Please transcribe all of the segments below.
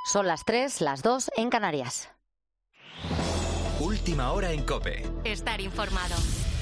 Son las 3, las 2 en Canarias. Última hora en COPE. Estar informado.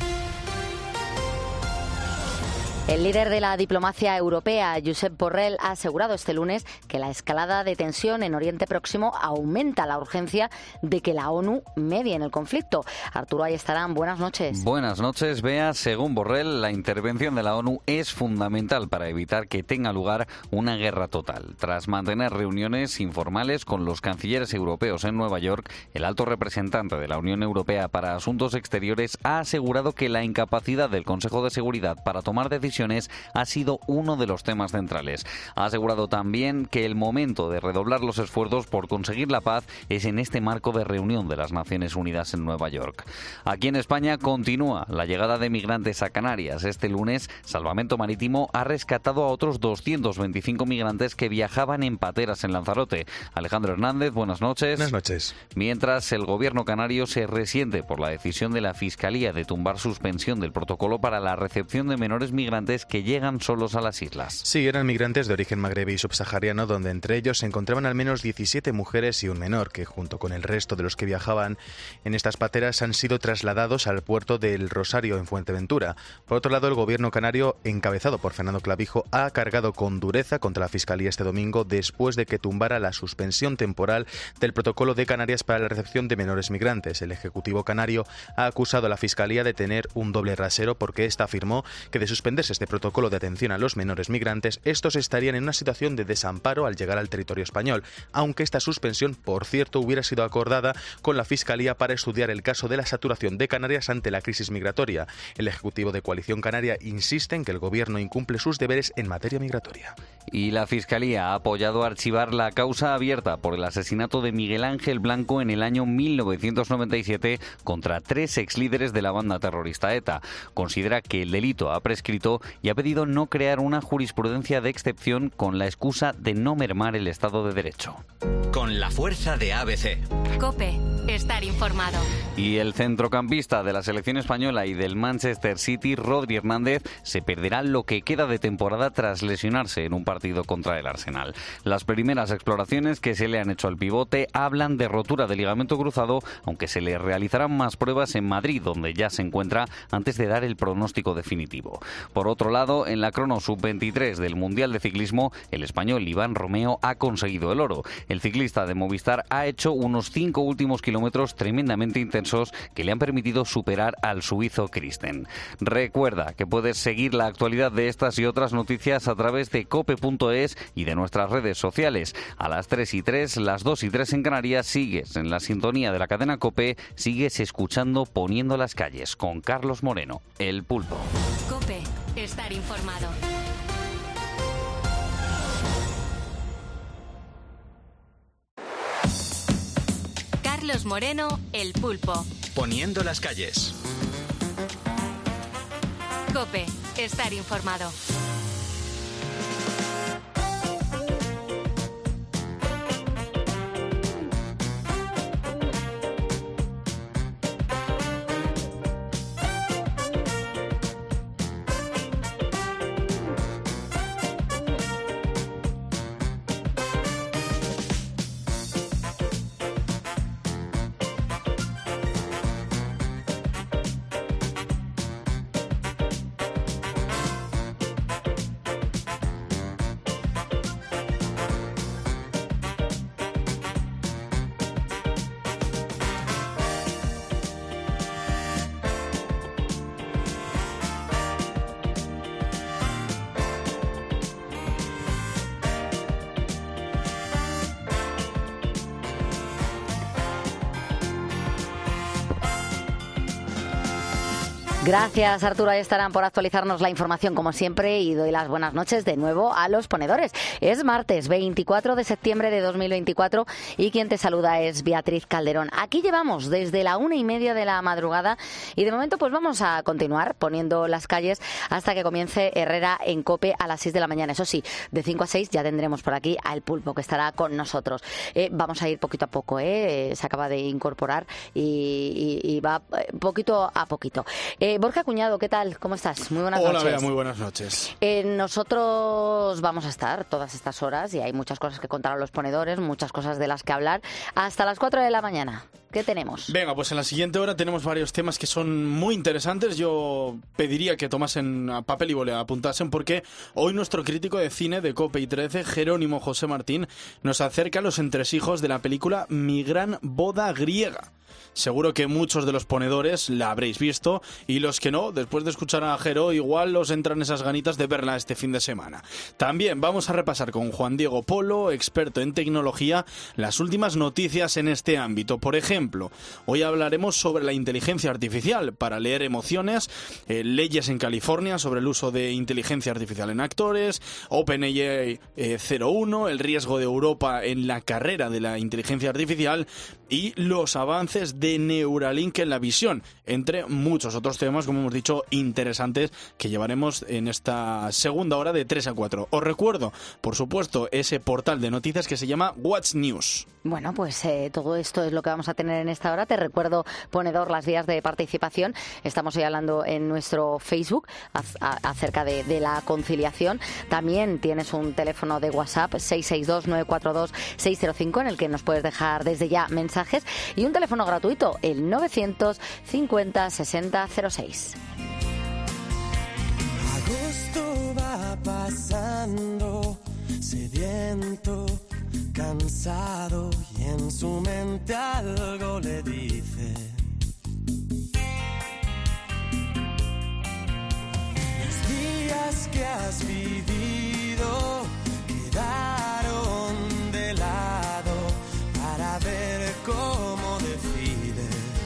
El líder de la diplomacia europea, Josep Borrell, ha asegurado este lunes que la escalada de tensión en Oriente Próximo aumenta la urgencia de que la ONU medie en el conflicto. Arturo Ayestarán, buenas noches. Buenas noches, Bea. Según Borrell, la intervención de la ONU es fundamental para evitar que tenga lugar una guerra total. Tras mantener reuniones informales con los cancilleres europeos en Nueva York, el alto representante de la Unión Europea para Asuntos Exteriores ha asegurado que la incapacidad del Consejo de Seguridad para tomar decisiones ha sido uno de los temas centrales. Ha asegurado también que el momento de redoblar los esfuerzos por conseguir la paz es en este marco de reunión de las Naciones Unidas en Nueva York. Aquí en España continúa la llegada de migrantes a Canarias. Este lunes, Salvamento Marítimo ha rescatado a otros 225 migrantes que viajaban en pateras en Lanzarote. Alejandro Hernández, buenas noches. Buenas noches. Mientras, el gobierno canario se resiente por la decisión de la Fiscalía de tumbar suspensión del protocolo para la recepción de menores migrantes que llegan solos a las islas. Sí, eran migrantes de origen magrebí y subsahariano, donde entre ellos se encontraban al menos 17 mujeres y un menor, que junto con el resto de los que viajaban en estas pateras han sido trasladados al puerto del Rosario en Fuerteventura. Por otro lado, el gobierno canario, encabezado por Fernando Clavijo, ha cargado con dureza contra la Fiscalía este domingo después de que tumbara la suspensión temporal del protocolo de Canarias para la recepción de menores migrantes. El Ejecutivo canario ha acusado a la Fiscalía de tener un doble rasero porque ésta afirmó que de suspenderse este protocolo de atención a los menores migrantes, estos estarían en una situación de desamparo al llegar al territorio español, aunque esta suspensión, por cierto, hubiera sido acordada con la Fiscalía para estudiar el caso de la saturación de Canarias ante la crisis migratoria. El Ejecutivo de Coalición Canaria insiste en que el Gobierno incumple sus deberes en materia migratoria. Y la Fiscalía ha apoyado archivar la causa abierta por el asesinato de Miguel Ángel Blanco en el año 1997 contra 3 exlíderes de la banda terrorista ETA. Considera que el delito ha prescrito y ha pedido no crear una jurisprudencia de excepción con la excusa de no mermar el Estado de Derecho. Con la fuerza de ABC. COPE. Estar informado. Y el centrocampista de la selección española y del Manchester City, Rodri Hernández, se perderá lo que queda de temporada tras lesionarse en un partido contra el Arsenal. Las primeras exploraciones que se le han hecho al pivote hablan de rotura de ligamento cruzado, aunque se le realizarán más pruebas en Madrid, donde ya se encuentra, antes de dar el pronóstico definitivo. Por otro lado, en la crono sub-23 del Mundial de Ciclismo, el español Iván Romeo ha conseguido el oro. El ciclista de Movistar ha hecho unos 5 últimos kilómetros tremendamente intensos que le han permitido superar al suizo Christen. Recuerda que puedes seguir la actualidad de estas y otras noticias a través de cope.es y de nuestras redes sociales. A las 3:03, las 2:03 en Canarias, sigues en la sintonía de la cadena COPE, sigues escuchando Poniendo las calles con Carlos Moreno, El Pulpo. COPE. Estar informado. Carlos Moreno, El Pulpo. Poniendo las calles. COPE. Estar informado. Gracias, Arturo Ayestarán, por actualizarnos la información como siempre, y doy las buenas noches de nuevo a los ponedores. Es martes 24 de septiembre de 2024 y quien te saluda es Beatriz Calderón. Aquí llevamos desde la 1:30 de la madrugada y de momento pues vamos a continuar poniendo las calles hasta que comience Herrera en COPE a las 6 de la mañana. Eso sí, de 5 a 6 ya tendremos por aquí al Pulpo, que estará con nosotros. Vamos a ir poquito a poco, se acaba de incorporar y va poquito a poquito. Borja Cuñado, ¿qué tal? ¿Cómo estás? Muy buenas noches. Hola, Bea, muy buenas noches. Nosotros vamos a estar todas estas horas y hay muchas cosas que contar a los ponedores, muchas cosas de las que hablar, hasta las 4 de la mañana. ¿Qué tenemos? Venga, pues en la siguiente hora tenemos varios temas que son muy interesantes. Yo pediría que tomasen papel y boli, apuntasen, porque hoy nuestro crítico de cine de COPE y 13, Jerónimo José Martín, nos acerca a los entresijos de la película Mi gran boda griega. Seguro que muchos de los ponedores la habréis visto y los que no, después de escuchar a Jero, igual os entran esas ganitas de verla este fin de semana. También vamos a repasar con Juan Diego Polo, experto en tecnología, las últimas noticias en este ámbito. Por ejemplo, hoy hablaremos sobre la inteligencia artificial para leer emociones, leyes en California sobre el uso de inteligencia artificial en actores, OpenAI 01, el riesgo de Europa en la carrera de la inteligencia artificial y los avances de Neuralink en la visión, entre muchos otros temas, como hemos dicho, interesantes que llevaremos en esta segunda hora de 3 a 4. Os recuerdo, por supuesto, ese portal de noticias que se llama What's News. Bueno, pues todo esto es lo que vamos a tener en esta hora. Te recuerdo, ponedor, las vías de participación. Estamos hoy hablando en nuestro Facebook acerca de la conciliación. También tienes un teléfono de WhatsApp 662-942-605 en el que nos puedes dejar desde ya mensajes y un teléfono gratuito, el 950-6006. Agosto va pasando, sediento, cansado, y en su mente algo le dice: los días que has vivido quedaron de lado para ver cómo decides.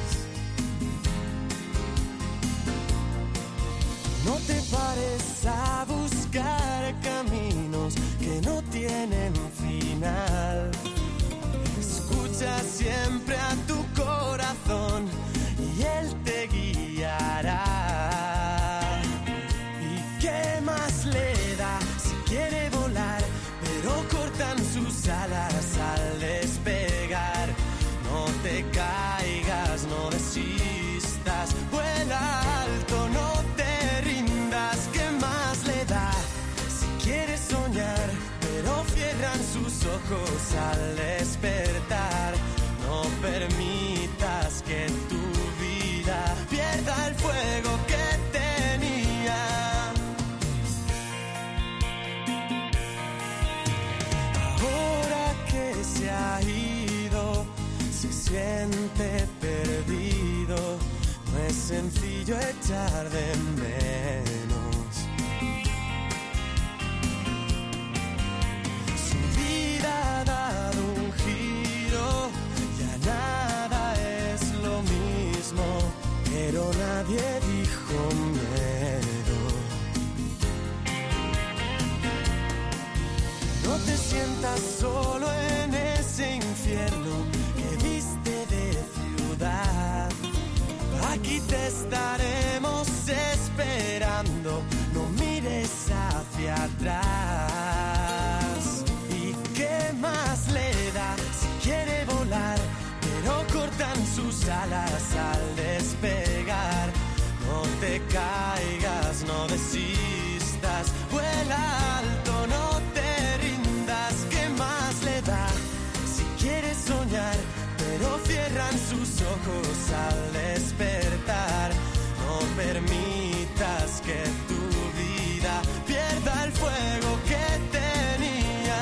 No te pares a buscar caminos que no tienen final. Escucha siempre a tu corazón y él te guiará. ¿Y qué más le da si quiere volar, pero cortan sus alas al despegar? No te caigas, no desistas, vuela alto, no te rindas. ¿Qué más le da si quieres soñar, pero cierran sus ojos al despertar? No permitas que tu vida pierda el fuego que tenía. Ahora que se ha ido, se siente perdido. No es sencillo echar de menos. Su vida ha dado un giro, ya nada es lo mismo, pero nadie dijo miedo. No te sientas solo en ese infierno que viste de ciudad. Aquí te estaremos esperando, no mires hacia atrás. ¿Y qué más le da si quiere volar, pero cortan sus alas al despegar? No te caigas, no desistas, vuela alto, no te rindas. ¿Qué más le da si quieres soñar, pero cierran sus ojos al despertar? No permitas que tu vida pierda el fuego que tenía.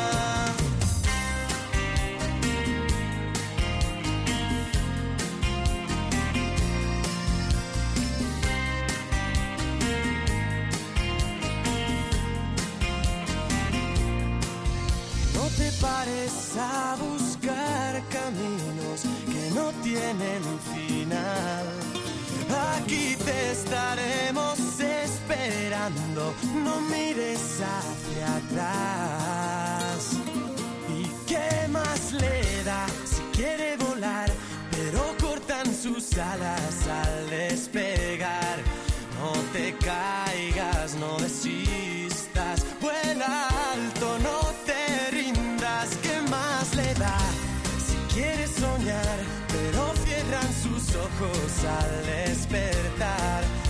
No te pares a buscar caminos que no tienen final. Aquí te estaremos esperando, no mires hacia atrás. ¿Y qué más le da si quiere volar, pero cortan sus alas al despegar? No te caigas, no desistas, vuela alto, no te rindas. ¿Qué más le da si quieres soñar, pero cierran sus ojos al despertar?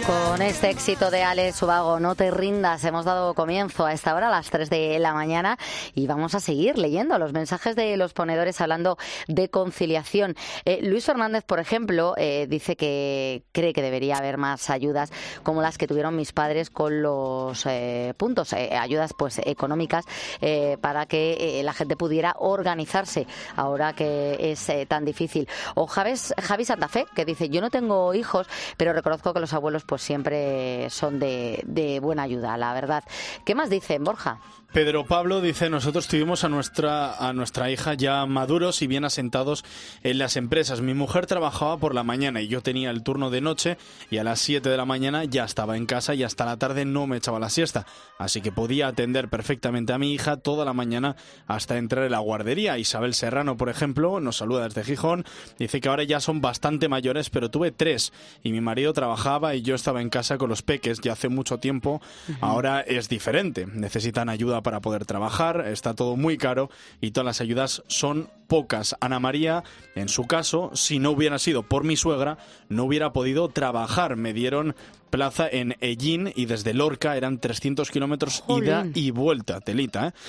Con este éxito de Alex Ubago, No te rindas, hemos dado comienzo a esta hora, a las 3 de la mañana, y vamos a seguir leyendo los mensajes de los ponedores hablando de conciliación. Luis Fernández, por ejemplo, dice que cree que debería haber más ayudas como las que tuvieron mis padres con los puntos, ayudas pues económicas para que la gente pudiera organizarse ahora que es tan difícil. O Javi Santa Fe, que dice, yo no tengo hijos, pero reconozco que los abuelos pues siempre son de buena ayuda, la verdad. ¿Qué más dicen, Borja? Pedro Pablo dice, nosotros tuvimos a nuestra hija ya maduros y bien asentados en las empresas. Mi mujer trabajaba por la mañana y yo tenía el turno de noche y a las 7 de la mañana ya estaba en casa y hasta la tarde no me echaba la siesta. Así que podía atender perfectamente a mi hija toda la mañana hasta entrar en la guardería. Isabel Serrano, por ejemplo, nos saluda desde Gijón. Dice que ahora ya son bastante mayores, pero tuve 3 y mi marido trabajaba y yo estaba en casa con los peques ya hace mucho tiempo. Ahora es diferente. Necesitan ayuda para poder trabajar, está todo muy caro y todas las ayudas son pocas. Ana María, en su caso, si no hubiera sido por mi suegra, no hubiera podido trabajar. Me dieron plaza en Ellín y desde Lorca eran 300 kilómetros ida y vuelta, telita, ¿eh?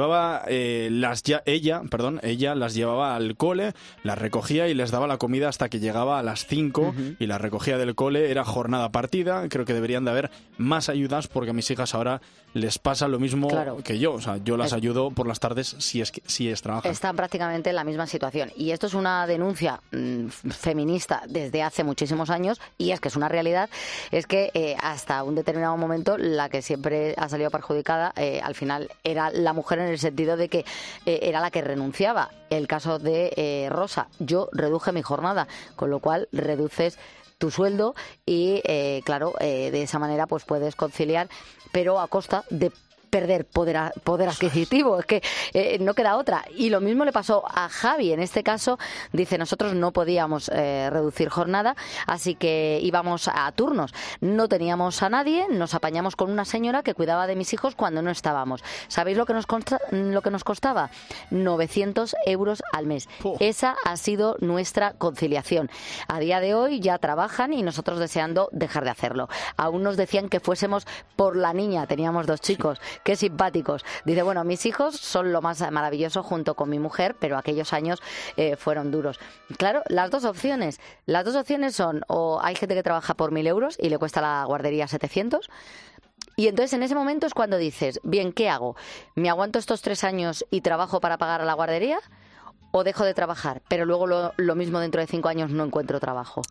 Ella las llevaba al cole, las recogía y les daba la comida hasta que llegaba a las 5 y las recogía del cole, era jornada partida. Creo que deberían de haber más ayudas porque a mis hijas ahora les pasa lo mismo que yo, o sea, yo las ayudo por las tardes si es trabajar. Están prácticamente en la misma situación y esto es una denuncia feminista desde hace muchísimos años y es que es una realidad, es que hasta un determinado momento la que siempre ha salido perjudicada al final era la mujer en el sentido de que era la que renunciaba. El caso de Rosa, yo reduje mi jornada, con lo cual reduces tu sueldo y claro, de esa manera pues puedes conciliar, pero a costa de perder poder adquisitivo, es que no queda otra. Y lo mismo le pasó a Javi, en este caso dice, nosotros no podíamos reducir jornada, así que íbamos a turnos, no teníamos a nadie, nos apañamos con una señora que cuidaba de mis hijos cuando no estábamos. ¿Sabéis lo que nos costaba? 900 euros al mes. Esa ha sido nuestra conciliación. A día de hoy ya trabajan y nosotros deseando dejar de hacerlo. Aún nos decían que fuésemos por la niña, teníamos 2 chicos. Qué simpáticos. Dice, bueno, mis hijos son lo más maravilloso junto con mi mujer, pero aquellos años fueron duros. Claro, las dos opciones son, o hay gente que trabaja por 1.000 euros y le cuesta la guardería 700, y entonces en ese momento es cuando dices, bien, ¿qué hago? ¿Me aguanto estos 3 años y trabajo para pagar a la guardería? ¿O dejo de trabajar, pero luego lo mismo dentro de 5 años no encuentro trabajo?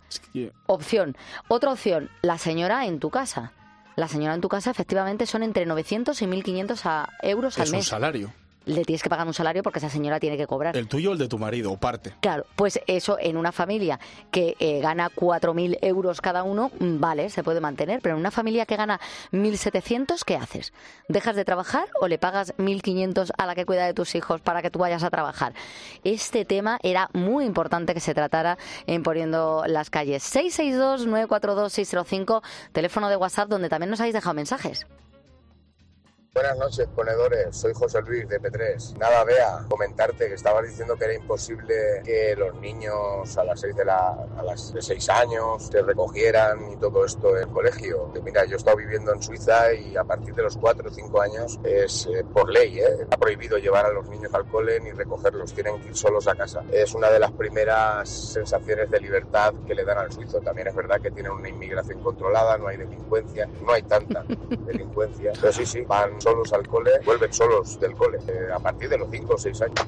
Otra opción, la señora en tu casa. La señora en tu casa efectivamente son entre 900 y 1.500 euros al mes. Es un salario. Le tienes que pagar un salario porque esa señora tiene que cobrar. ¿El tuyo o el de tu marido, o parte? Claro, pues eso en una familia que gana 4.000 euros cada uno, vale, se puede mantener, pero en una familia que gana 1.700, ¿qué haces? ¿Dejas de trabajar o le pagas 1.500 a la que cuida de tus hijos para que tú vayas a trabajar? Este tema era muy importante que se tratara en Poniendo las Calles. 662-942-605, teléfono de WhatsApp donde también nos habéis dejado mensajes. Buenas noches, ponedores. Soy José Luis de P3. Nada, Bea, comentarte que estabas diciendo que era imposible que los niños a las 6 años se recogieran y todo esto en el colegio. Que mira, yo he estado viviendo en Suiza y a partir de los 4 o 5 años es por ley, está prohibido llevar a los niños al cole ni recogerlos, tienen que ir solos a casa. Es una de las primeras sensaciones de libertad que le dan al suizo. También es verdad que tienen una inmigración controlada, no hay delincuencia, no hay tanta delincuencia, pero sí, van solos al cole, vuelven solos del cole a partir de los 5 o 6 años.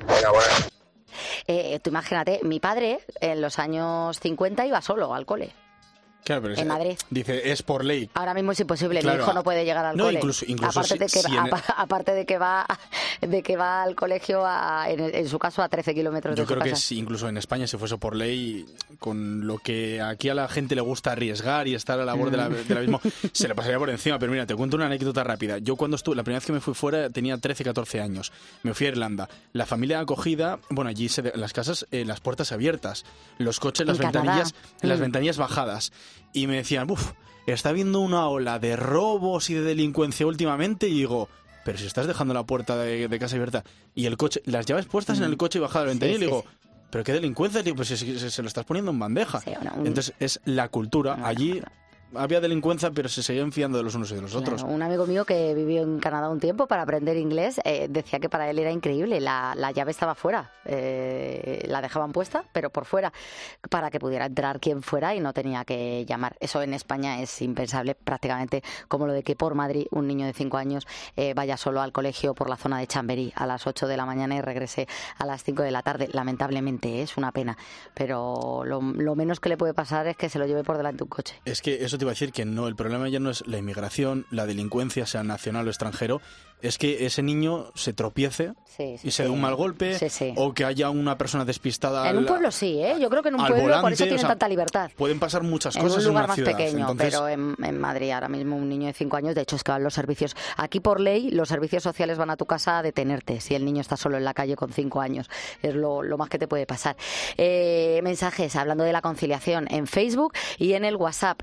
Tú imagínate, mi padre en los años 50 iba solo al cole. Claro, pero en Madrid. Dice, es por ley. Ahora mismo es imposible, claro, mi hijo no puede llegar al cole. Incluso aparte de que va al colegio en su caso a 13 kilómetros de su casa. Yo creo que si incluso en España si fuese por ley, con lo que aquí a la gente le gusta arriesgar y estar a la borde del abismo, se le pasaría por encima. Pero mira, te cuento una anécdota rápida. Yo cuando la primera vez que me fui fuera tenía 13, 14 años. Me fui a Irlanda. La familia de acogida, bueno, allí las casas, las puertas abiertas, los coches, las ventanillas bajadas. Y me decían, está habiendo una ola de robos y de delincuencia últimamente. Y digo, pero si estás dejando la puerta de casa abierta y el coche, las llaves puestas en el coche y bajada la ventanilla, y digo, pero qué delincuencia, tío, pues se lo estás poniendo en bandeja. Sí, Entonces es la cultura. Allí había delincuencia, pero se seguían fiando de los unos y de los otros. Un amigo mío que vivió en Canadá un tiempo para aprender inglés decía que para él era increíble. La llave estaba fuera, la dejaban puesta, pero por fuera, para que pudiera entrar quien fuera y no tenía que llamar. Eso en España es impensable, prácticamente como lo de que por Madrid un niño de 5 años vaya solo al colegio por la zona de Chamberí a las 8 de la mañana y regrese a las 5 de la tarde. Lamentablemente es una pena, pero lo menos que le puede pasar es que se lo lleve por delante un coche. Es que eso te iba a decir, que no, el problema ya no es la inmigración, la delincuencia, sea nacional o extranjero, es que ese niño se tropiece y se dé un mal golpe, o que haya una persona despistada. En un pueblo sí, yo creo que en un pueblo volante, por eso tienen tanta libertad. Pueden pasar muchas cosas en un lugar una ciudad, más pequeño, entonces... pero en Madrid ahora mismo un niño de 5 años, de hecho es que van los servicios, aquí por ley los servicios sociales van a tu casa a detenerte si el niño está solo en la calle con 5 años, es lo más que te puede pasar. Mensajes hablando de la conciliación en Facebook y en el WhatsApp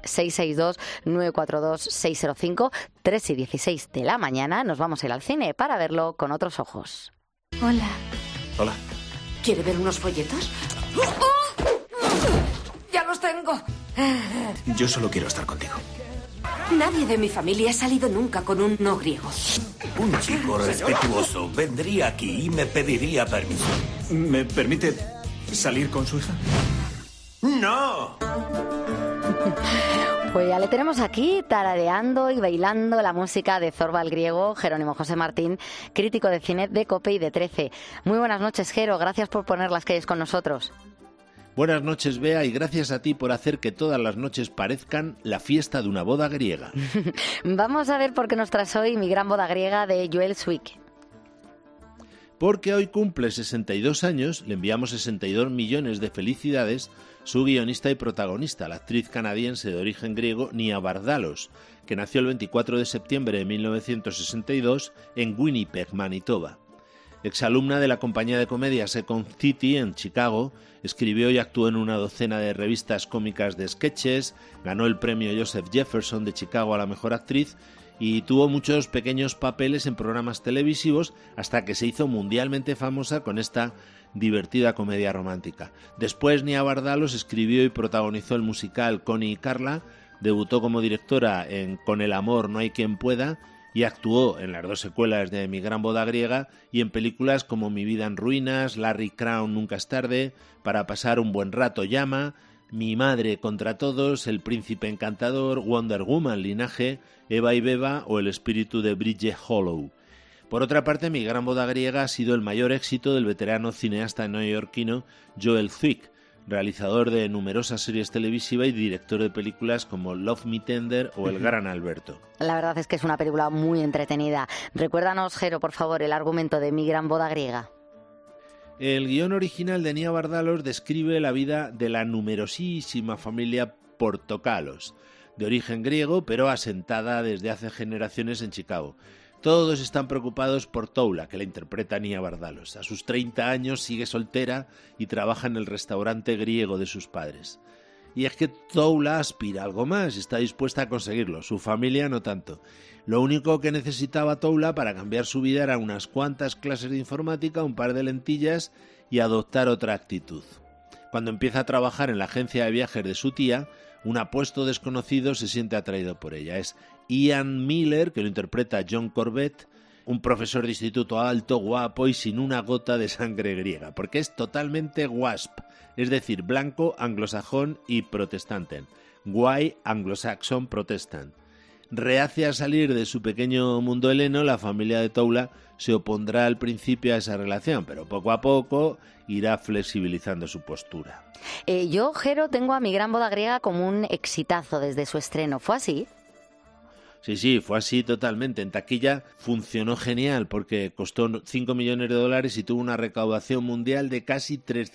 662-942-605, 3 y 16 de la mañana. Nos vamos a ir al cine para verlo con otros ojos. Hola. Hola. ¿Quiere ver unos folletos? ¡Ya los tengo! Yo solo quiero estar contigo. Nadie de mi familia ha salido nunca con un no griego. Un chico respetuoso vendría aquí y me pediría permiso. ¿Me permite salir con su hija? ¡No! Pues ya le tenemos aquí tarareando y bailando la música de Zorba el Griego, Jerónimo José Martín, crítico de cine de COPE y de 13. Muy buenas noches, Jero, gracias por poner las calles con nosotros. Buenas noches, Bea, y gracias a ti por hacer que todas las noches parezcan la fiesta de una boda griega. Vamos a ver por qué nos traes hoy Mi gran boda griega de Joel Zwick. Porque hoy cumple 62 años, le enviamos 62 millones de felicidades, su guionista y protagonista, la actriz canadiense de origen griego Nia Vardalos, que nació el 24 de septiembre de 1962 en Winnipeg, Manitoba. Exalumna de la compañía de comedia Second City en Chicago, escribió y actuó en una docena de revistas cómicas de sketches, ganó el premio Joseph Jefferson de Chicago a la mejor actriz y tuvo muchos pequeños papeles en programas televisivos hasta que se hizo mundialmente famosa con esta divertida comedia romántica. Después Nia Vardalos escribió y protagonizó el musical Connie y Carla, debutó como directora en Con el amor no hay quien pueda y actuó en las 2 secuelas de Mi gran boda griega y en películas como Mi vida en ruinas, Larry Crown nunca es tarde, Para pasar un buen rato llama, Mi madre contra todos, El príncipe encantador, Wonder Woman linaje, Eva y Beba o El espíritu de Bridget Hollow. Por otra parte, Mi gran boda griega ha sido el mayor éxito del veterano cineasta neoyorquino Joel Zwick, realizador de numerosas series televisivas y director de películas como Love Me Tender o El gran Alberto. La verdad es que es una película muy entretenida. Recuérdanos, Jero, por favor, el argumento de Mi gran boda griega. El guión original de Nia Vardalos describe la vida de la numerosísima familia Portocalos, de origen griego pero asentada desde hace generaciones en Chicago. Todos están preocupados por Toula, que la interpreta Nia Vardalos. A sus 30 años sigue soltera y trabaja en el restaurante griego de sus padres. Y es que Toula aspira a algo más y está dispuesta a conseguirlo, su familia no tanto. Lo único que necesitaba Toula para cambiar su vida era unas cuantas clases de informática, un par de lentillas y adoptar otra actitud. Cuando empieza a trabajar en la agencia de viajes de su tía, un apuesto desconocido se siente atraído por ella. Es Ian Miller, que lo interpreta John Corbett, un profesor de instituto alto, guapo y sin una gota de sangre griega, porque es totalmente WASP, es decir, blanco, anglosajón y protestante. White Anglo-Saxon Protestant. Reacia a salir de su pequeño mundo heleno, la familia de Toula se opondrá al principio a esa relación, pero poco a poco irá flexibilizando su postura. Yo, Jero, tengo a Mi gran boda griega como un exitazo desde su estreno. ¿Fue así? Sí, fue así totalmente. En taquilla funcionó genial porque costó 5 millones de dólares y tuvo una recaudación mundial de casi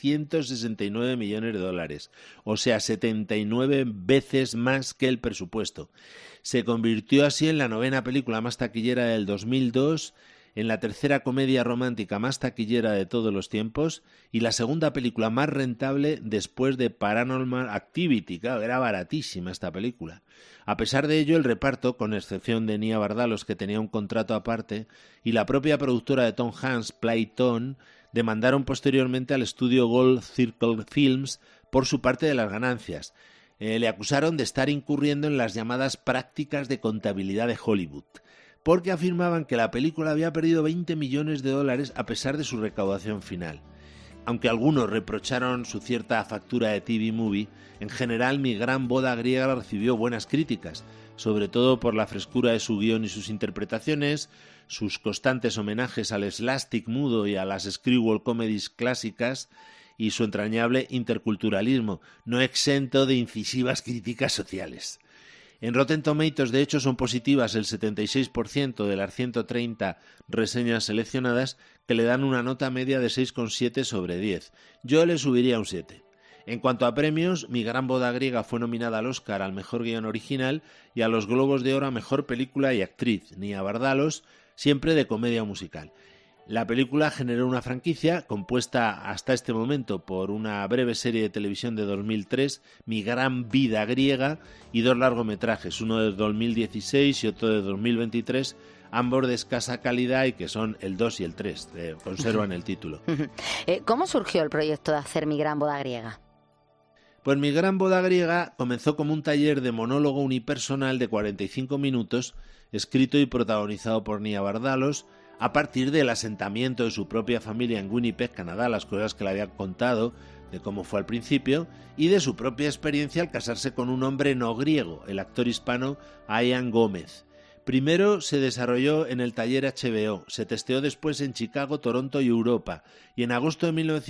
369 millones de dólares. O sea, 79 veces más que el presupuesto. Se convirtió así en la 9ª película más taquillera del 2002, en la 3ª comedia romántica más taquillera de todos los tiempos y la 2ª película más rentable después de Paranormal Activity. Claro, era baratísima esta película. A pesar de ello, el reparto, con excepción de Nia Vardalos, que tenía un contrato aparte, y la propia productora de Tom Hanks, Playtone, demandaron posteriormente al estudio Gold Circle Films por su parte de las ganancias. le acusaron de estar incurriendo en las llamadas prácticas de contabilidad de Hollywood, porque afirmaban que la película había perdido $20 millones a pesar de su recaudación final. Aunque algunos reprocharon su cierta factura de TV Movie, en general Mi gran boda griega recibió buenas críticas, sobre todo por la frescura de su guión y sus interpretaciones, sus constantes homenajes al slapstick mudo y a las screwball comedies clásicas y su entrañable interculturalismo, no exento de incisivas críticas sociales. En Rotten Tomatoes, de hecho, son positivas el 76% de las 130 reseñas seleccionadas, que le dan una nota media de 6,7 sobre 10. Yo le subiría un 7. En cuanto a premios, Mi gran boda griega fue nominada al Oscar al Mejor Guión Original y a los Globos de Oro a Mejor Película y Actriz, Nia Vardalos, siempre de comedia musical. La película generó una franquicia compuesta hasta este momento por una breve serie de televisión de 2003, Mi gran vida griega, y 2 largometrajes, uno de 2016 y otro de 2023, ambos de escasa calidad y que son el 2 y el 3, conservan el título. ¿Cómo surgió el proyecto de hacer Mi gran boda griega? Pues Mi gran boda griega comenzó como un taller de monólogo unipersonal de 45 minutos, escrito y protagonizado por Nia Vardalos, a partir del asentamiento de su propia familia en Winnipeg, Canadá, las cosas que le había contado, de cómo fue al principio, y de su propia experiencia al casarse con un hombre no griego, el actor hispano Ian Gómez. Primero se desarrolló en el taller HBO, se testeó después en Chicago, Toronto y Europa, y en agosto de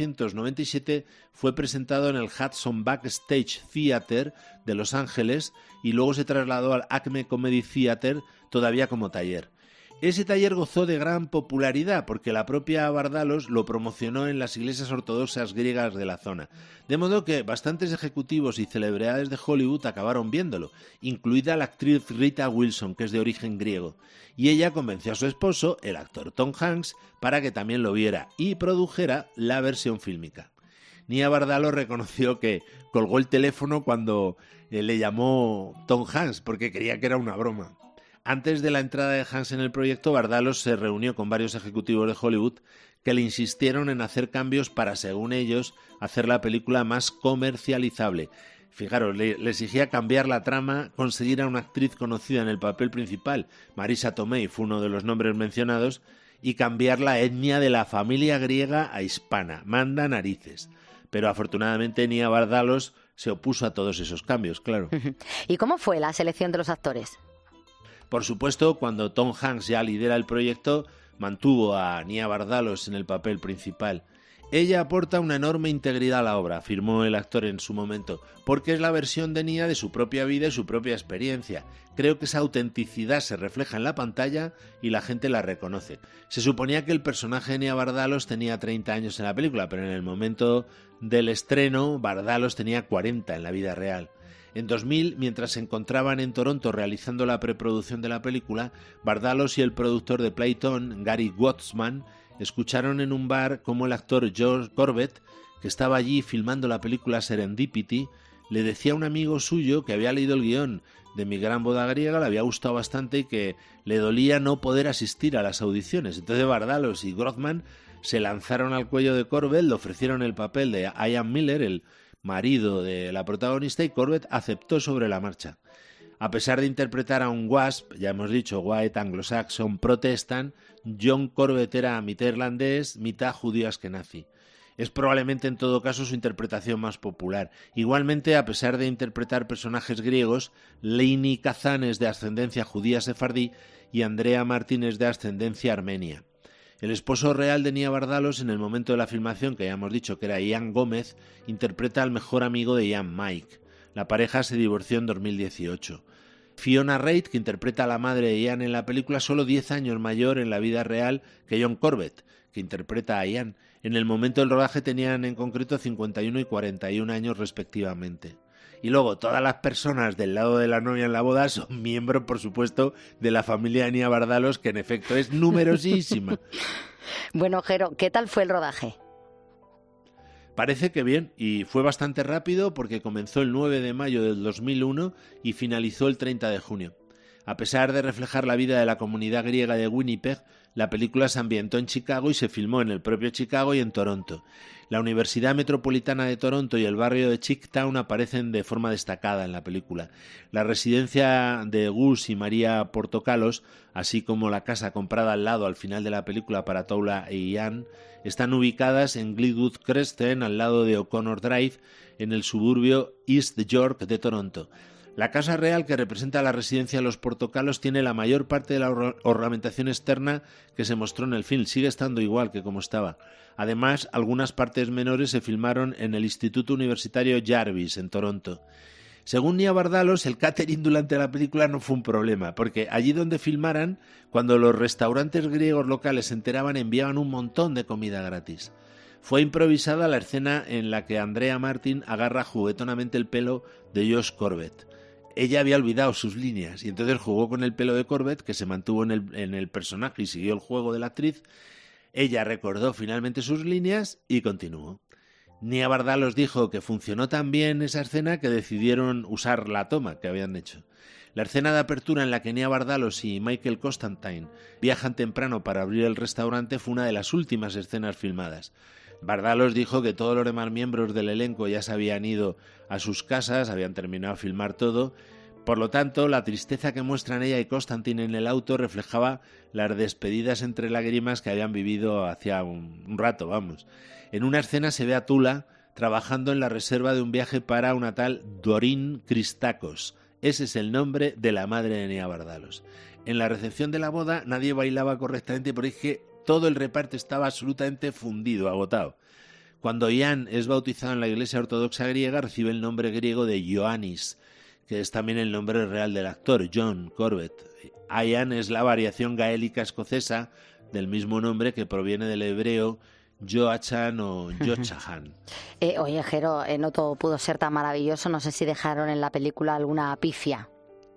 1997 fue presentado en el Hudson Backstage Theatre de Los Ángeles y luego se trasladó al Acme Comedy Theatre todavía como taller. Ese taller gozó de gran popularidad porque la propia Vardalos lo promocionó en las iglesias ortodoxas griegas de la zona, de modo que bastantes ejecutivos y celebridades de Hollywood acabaron viéndolo, incluida la actriz Rita Wilson, que es de origen griego, y ella convenció a su esposo, el actor Tom Hanks, para que también lo viera y produjera la versión fílmica. Nia Vardalos reconoció que colgó el teléfono cuando le llamó Tom Hanks porque creía que era una broma. Antes de la entrada de Hanks en el proyecto, Vardalos se reunió con varios ejecutivos de Hollywood que le insistieron en hacer cambios para, según ellos, hacer la película más comercializable. Fijaros, le exigía cambiar la trama, conseguir a una actriz conocida en el papel principal, Marisa Tomei fue uno de los nombres mencionados, y cambiar la etnia de la familia griega a hispana. Manda narices. Pero afortunadamente Nia Vardalos se opuso a todos esos cambios, claro. ¿Y cómo fue la selección de los actores? Por supuesto, cuando Tom Hanks ya lidera el proyecto, mantuvo a Nia Vardalos en el papel principal. Ella aporta una enorme integridad a la obra, afirmó el actor en su momento, porque es la versión de Nia de su propia vida y su propia experiencia. Creo que esa autenticidad se refleja en la pantalla y la gente la reconoce. Se suponía que el personaje de Nia Vardalos tenía 30 años en la película, pero en el momento del estreno, Vardalos tenía 40 en la vida real. En 2000, mientras se encontraban en Toronto realizando la preproducción de la película, Vardalos y el productor de Playtone, Gary Wattsman, escucharon en un bar cómo el actor George Corbett, que estaba allí filmando la película Serendipity, le decía a un amigo suyo que había leído el guión de Mi gran boda griega, le había gustado bastante y que le dolía no poder asistir a las audiciones. Entonces Vardalos y Grothman se lanzaron al cuello de Corbett, le ofrecieron el papel de Ian Miller, el marido de la protagonista, y Corbett aceptó sobre la marcha. A pesar de interpretar a un WASP, ya hemos dicho White Anglo-Saxon Protestant, John Corbett era mitad irlandés, mitad judío askenazi. Es probablemente en todo caso su interpretación más popular. Igualmente, a pesar de interpretar personajes griegos, Leini Kazan es de ascendencia judía sefardí y Andrea Martin es de ascendencia armenia. El esposo real de Nia Vardalos, en el momento de la filmación, que ya hemos dicho que era Ian Gómez, interpreta al mejor amigo de Ian, Mike. La pareja se divorció en 2018. Fiona Reid, que interpreta a la madre de Ian en la película, solo 10 años mayor en la vida real que John Corbett, que interpreta a Ian. En el momento del rodaje tenían en concreto 51 y 41 años respectivamente. Y luego todas las personas del lado de la novia en la boda son miembros, por supuesto, de la familia de Nia Vardalos, que en efecto es numerosísima. Bueno, Jero, ¿qué tal fue el rodaje? Parece que bien, y fue bastante rápido porque comenzó el 9 de mayo del 2001 y finalizó el 30 de junio. A pesar de reflejar la vida de la comunidad griega de Winnipeg, la película se ambientó en Chicago y se filmó en el propio Chicago y en Toronto. La Universidad Metropolitana de Toronto y el barrio de Chicktown aparecen de forma destacada en la película. La residencia de Gus y María Portocalos, así como la casa comprada al lado al final de la película para Toula e Ian, están ubicadas en Glenwood Crescent, al lado de O'Connor Drive, en el suburbio East York de Toronto. La casa real, que representa la residencia de los Portocalos, tiene la mayor parte de la ornamentación externa que se mostró en el film. Sigue estando igual que como estaba. Además, algunas partes menores se filmaron en el Instituto Universitario Jarvis, en Toronto. Según Nia Vardalos, el catering durante la película no fue un problema, porque allí donde filmaran, cuando los restaurantes griegos locales se enteraban, enviaban un montón de comida gratis. Fue improvisada la escena en la que Andrea Martin agarra juguetonamente el pelo de Josh Corbett. Ella había olvidado sus líneas y entonces jugó con el pelo de Corbett, que se mantuvo en el personaje y siguió el juego de la actriz. Ella recordó finalmente sus líneas y continuó. Nia Vardalos dijo que funcionó tan bien esa escena que decidieron usar la toma que habían hecho. La escena de apertura en la que Nia Vardalos y Michael Constantine viajan temprano para abrir el restaurante fue una de las últimas escenas filmadas. Vardalos dijo que todos los demás miembros del elenco ya se habían ido a sus casas, habían terminado de filmar todo. Por lo tanto, la tristeza que muestran ella y Constantine en el auto reflejaba las despedidas entre lágrimas que habían vivido hacía un rato, vamos. En una escena se ve a Tula trabajando en la reserva de un viaje para una tal Doreen Christakos. Ese es el nombre de la madre de Nia Vardalos. En la recepción de la boda nadie bailaba correctamente porque es que todo el reparto estaba absolutamente fundido, agotado. Cuando Ian es bautizado en la Iglesia Ortodoxa griega, recibe el nombre griego de Ioannis, que es también el nombre real del actor, John Corbett. Ian es la variación gaélica escocesa del mismo nombre que proviene del hebreo Joachan o Jochahan. Oye, Jero, no todo pudo ser tan maravilloso. No sé si dejaron en la película alguna pifia.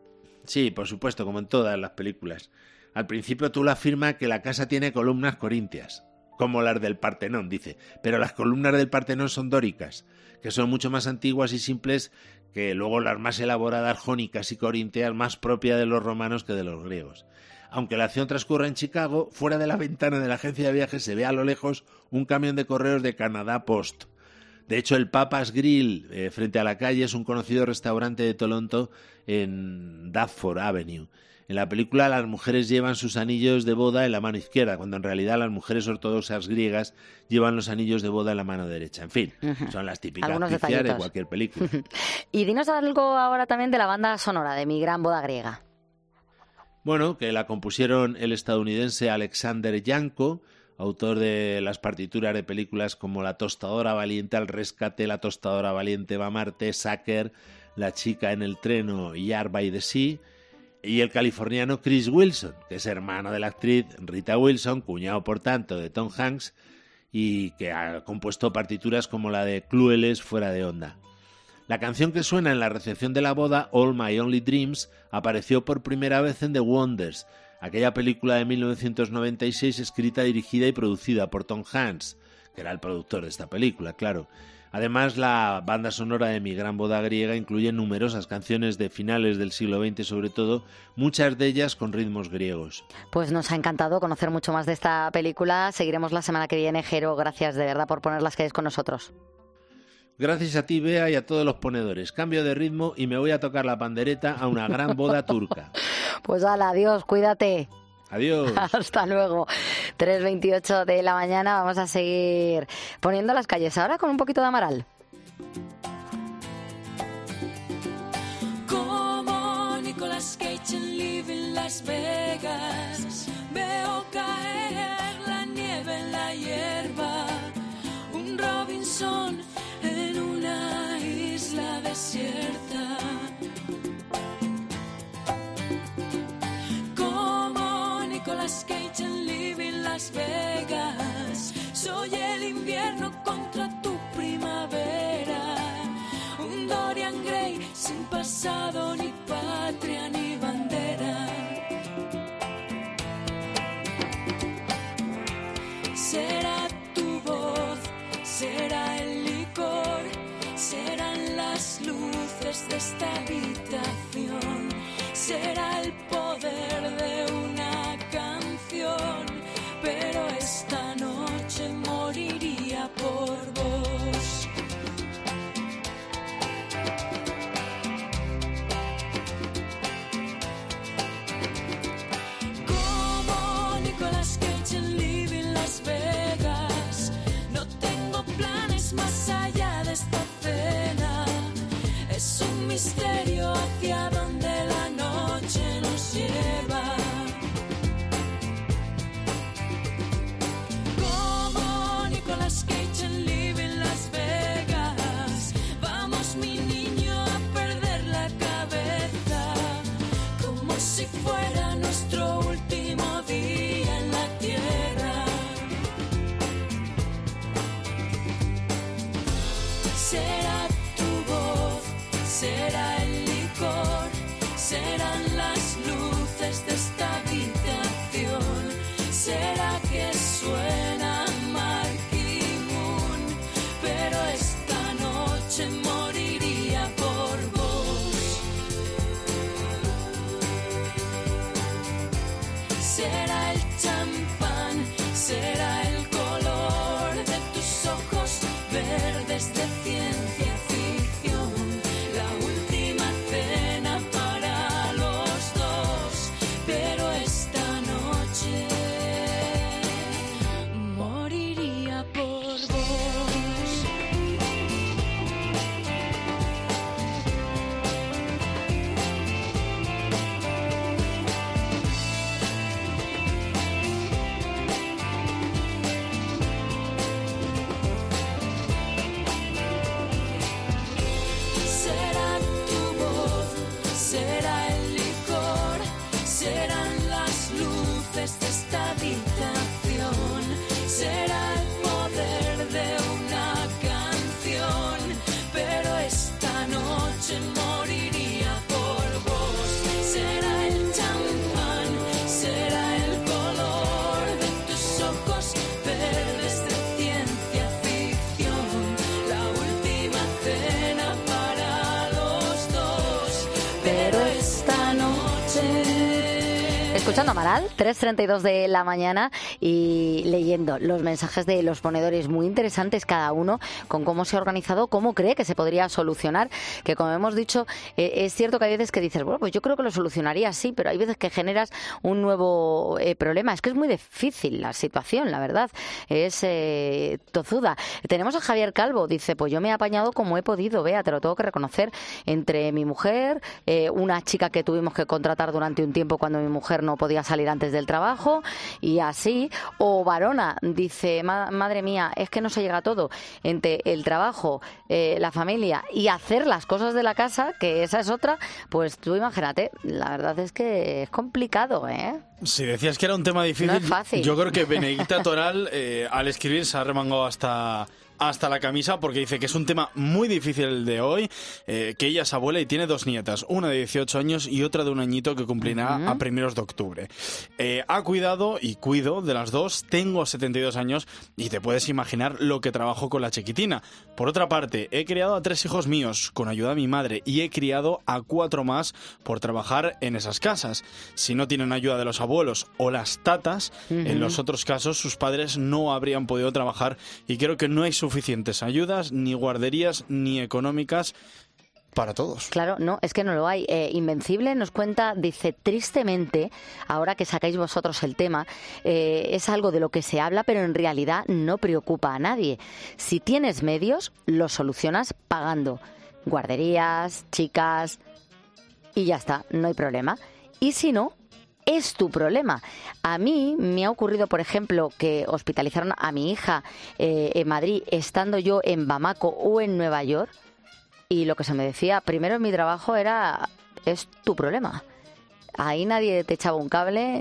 Sí, por supuesto, como en todas las películas. Al principio Tula afirma que la casa tiene columnas corintias, como las del Partenón, dice, pero las columnas del Partenón son dóricas, que son mucho más antiguas y simples que luego las más elaboradas jónicas y corintias, más propias de los romanos que de los griegos. Aunque la acción transcurre en Chicago, fuera de la ventana de la agencia de viajes se ve a lo lejos un camión de correos de Canada Post. De hecho, el Papa's Grill, frente a la calle, es un conocido restaurante de Toronto en Dufferin Avenue. En la película las mujeres llevan sus anillos de boda en la mano izquierda, cuando en realidad las mujeres ortodoxas griegas llevan los anillos de boda en la mano derecha. En fin, son las típicas picias de cualquier película. Y dinos algo ahora también de la banda sonora de Mi Gran Boda Griega. Bueno, que la compusieron el estadounidense Alexander Yanko, autor de las partituras de películas como La tostadora valiente al rescate, La tostadora valiente va a Marte, Sucker, La chica en el tren o Yard by the Sea, y el californiano Chris Wilson, que es hermano de la actriz Rita Wilson, cuñado por tanto de Tom Hanks, y que ha compuesto partituras como la de Clueless, Fuera de onda. La canción que suena en la recepción de la boda, All My Only Dreams, apareció por primera vez en The Wonders, aquella película de 1996 escrita, dirigida y producida por Tom Hanks, que era el productor de esta película, claro. Además, la banda sonora de Mi Gran Boda Griega incluye numerosas canciones de finales del siglo XX, sobre todo, muchas de ellas con ritmos griegos. Pues nos ha encantado conocer mucho más de esta película. Seguiremos la semana que viene, Jero. Gracias de verdad por poner las calles con nosotros. Gracias a ti, Bea, y a todos los ponedores. Cambio de ritmo y me voy a tocar la pandereta a una gran boda turca. Pues hala, adiós, cuídate. Adiós. Hasta luego. 3:28 de la mañana. Vamos a seguir poniendo las calles ahora con un poquito de Amaral. Como Nicolas Cage en Living Las Vegas, veo caer la nieve en la hierba, un Robinson en una isla desierta. Nicolas Cage en Living Las Vegas, soy el invierno contra tu primavera, un Dorian Gray sin pasado, ni patria, ni bandera. Será tu voz, será el licor, serán las luces de esta habitación, será el poder de una canción serán las luces de esta habitación. Será que suena Marquee Moon, pero esta noche moriría por vos. Será el champán, será el color de tus ojos verdes de ciencia ficción. La última cena para los dos, pero esta noche moriría por vos. Será tu voz, será el licor, serán las luces de esta habitación, será el poder de una canción, pero esta noche moriría por vos. Será el champán, será el color de tus ojos verdes de ciencia ficción, la última cena para los dos, pero esta noche. Escuchando a Amaral, 3:32 de la mañana y leyendo los mensajes de los ponedores, muy interesantes cada uno, con cómo se ha organizado, cómo cree que se podría solucionar, que como hemos dicho, es cierto que hay veces que dices, bueno, pues yo creo que lo solucionaría así, pero hay veces que generas un nuevo problema. Es que es muy difícil la situación, la verdad, es tozuda. Tenemos a Javier Calvo, dice, pues yo me he apañado como he podido, vea, te lo tengo que reconocer, entre mi mujer, una chica que tuvimos que contratar durante un tiempo cuando mi mujer no podía salir antes del trabajo y así. O Varona dice, madre mía, es que no se llega a todo entre el trabajo, la familia y hacer las cosas de la casa, que esa es otra, pues tú imagínate, la verdad es que es complicado, ¿eh? Si decías que era un tema difícil, no es fácil. Yo creo que Benedicta Toral al escribir se ha remangado hasta la camisa, porque dice que es un tema muy difícil el de hoy, que ella es abuela y tiene 2 nietas, una de 18 años y otra de 1 añito que cumplirá a primeros de octubre. Ha cuidado y cuido de las dos, tengo 72 años y te puedes imaginar lo que trabajo con la chiquitina. Por otra parte, he criado a 3 hijos míos con ayuda de mi madre y he criado a 4 más por trabajar en esas casas. Si no tienen ayuda de los abuelos o las tatas, en los otros casos sus padres no habrían podido trabajar y creo que no hay suficientes ayudas, ni guarderías, ni económicas para todos. Claro, no, es que no lo hay. Invencible nos cuenta, dice, tristemente, ahora que sacáis vosotros el tema, es algo de lo que se habla, pero en realidad no preocupa a nadie. Si tienes medios, lo solucionas pagando. Guarderías, chicas, y ya está, no hay problema. Y si no, es tu problema. A mí me ha ocurrido, por ejemplo, que hospitalizaron a mi hija en Madrid, estando yo en Bamako o en Nueva York, y lo que se me decía primero en mi trabajo era, es tu problema. Ahí nadie te echaba un cable,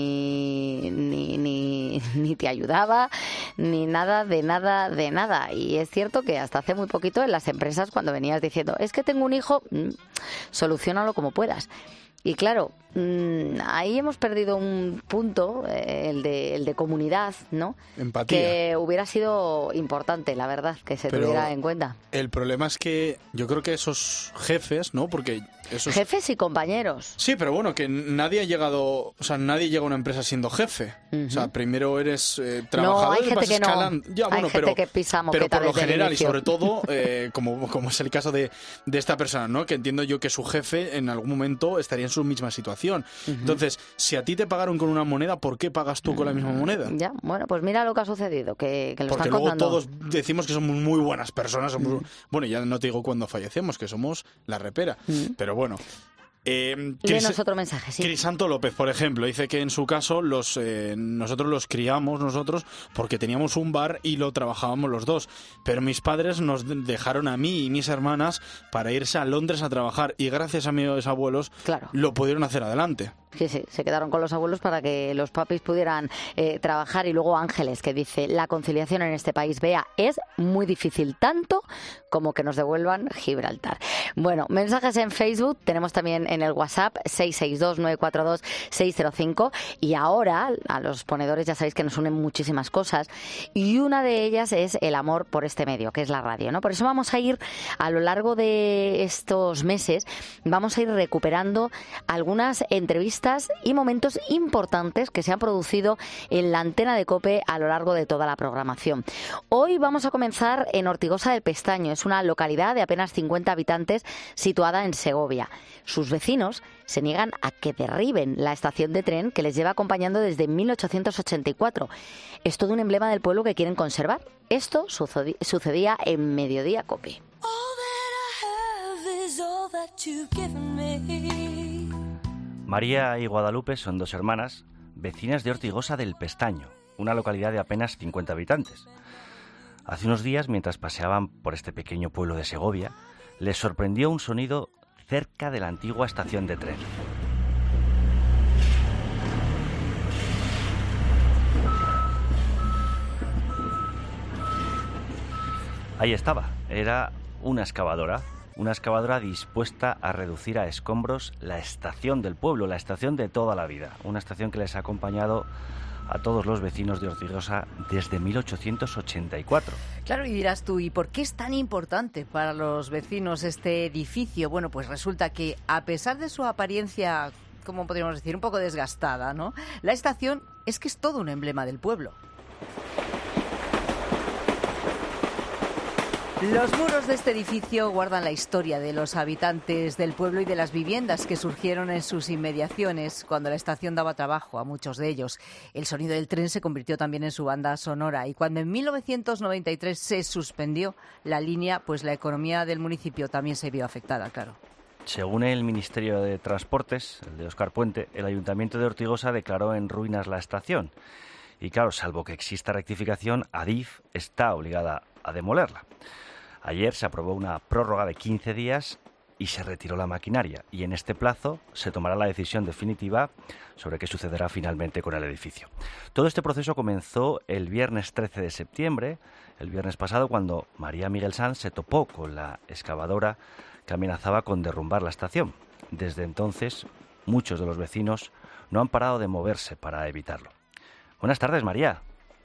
ni te ayudaba, ni nada, de nada, de nada. Y es cierto que hasta hace muy poquito en las empresas, cuando venías diciendo, es que tengo un hijo, soluciónalo como puedas. Y claro, ahí hemos perdido un punto, el de comunidad, ¿no? Empatía. Que hubiera sido importante, la verdad, que se tuviera en cuenta. El problema es que yo creo que esos jefes, ¿no? Porque esos... Jefes y compañeros. Sí, pero bueno, que nadie ha llegado, o sea, nadie llega a una empresa siendo jefe. O sea, primero eres trabajador, no, hay gente vas que escalando. No. Ya, bueno, hay gente que pisa moqueta pero por lo desde el general y inicio. sobre todo, como es el caso de esta persona, ¿no? Que entiendo yo que su jefe en algún momento estaría en su misma situación. Entonces, si a ti te pagaron con una moneda, ¿por qué pagas tú con la misma moneda? Ya, bueno, pues mira lo que ha sucedido, que lo porque están luego contando. todos decimos que somos muy buenas personas. Bueno, ya no te digo cuando fallecemos, que somos la repera. Pero bueno. Léenos otro mensaje, sí. Crisanto López, por ejemplo, dice que en su caso nosotros los criamos porque teníamos un bar y lo trabajábamos los dos, pero mis padres nos dejaron a mí y mis hermanas para irse a Londres a trabajar y gracias a mis abuelos lo pudieron hacer adelante. Sí, se quedaron con los abuelos para que los papis pudieran trabajar. Y luego Ángeles, que dice, la conciliación en este país, vea, es muy difícil, tanto como que nos devuelvan Gibraltar. Bueno, mensajes en Facebook, tenemos también en el WhatsApp 662-942-605. Y ahora, a los ponedores ya sabéis que nos unen muchísimas cosas. Y una de ellas es el amor por este medio, que es la radio, ¿no? Por eso vamos a ir, a lo largo de estos meses, vamos a ir recuperando algunas entrevistas y momentos importantes que se han producido en la antena de COPE a lo largo de toda la programación. Hoy vamos a comenzar en Ortigosa del Pestaño. Es una localidad de apenas 50 habitantes situada en Segovia. Sus vecinos se niegan a que derriben la estación de tren que les lleva acompañando desde 1884. Es todo un emblema del pueblo que quieren conservar. Esto sucedía en Mediodía COPE. María y Guadalupe son dos hermanas, vecinas de Ortigosa del Pestaño, una localidad de apenas 50 habitantes. Hace unos días, mientras paseaban por este pequeño pueblo de Segovia, les sorprendió un sonido cerca de la antigua estación de tren. Ahí estaba, era una excavadora dispuesta a reducir a escombros la estación del pueblo, la estación de toda la vida, una estación que les ha acompañado a todos los vecinos de Ortigosa desde 1884. Claro, y dirás tú, ¿y por qué es tan importante para los vecinos este edificio? Bueno, pues resulta que a pesar de su apariencia, como podríamos decir, un poco desgastada, ¿no? La estación es que es todo un emblema del pueblo. Los muros de este edificio guardan la historia de los habitantes del pueblo y de las viviendas que surgieron en sus inmediaciones cuando la estación daba trabajo a muchos de ellos. El sonido del tren se convirtió también en su banda sonora y cuando en 1993 se suspendió la línea, pues la economía del municipio también se vio afectada, claro. Según el Ministerio de Transportes, el de Óscar Puente, el Ayuntamiento de Ortigosa declaró en ruinas la estación. Y claro, salvo que exista rectificación, Adif está obligada a demolerla. Ayer se aprobó una prórroga de 15 días y se retiró la maquinaria. Y en este plazo se tomará la decisión definitiva sobre qué sucederá finalmente con el edificio. Todo este proceso comenzó el viernes 13 de septiembre, el viernes pasado, cuando María Miguel Sanz se topó con la excavadora que amenazaba con derrumbar la estación. Desde entonces, muchos de los vecinos no han parado de moverse para evitarlo. Buenas tardes, María.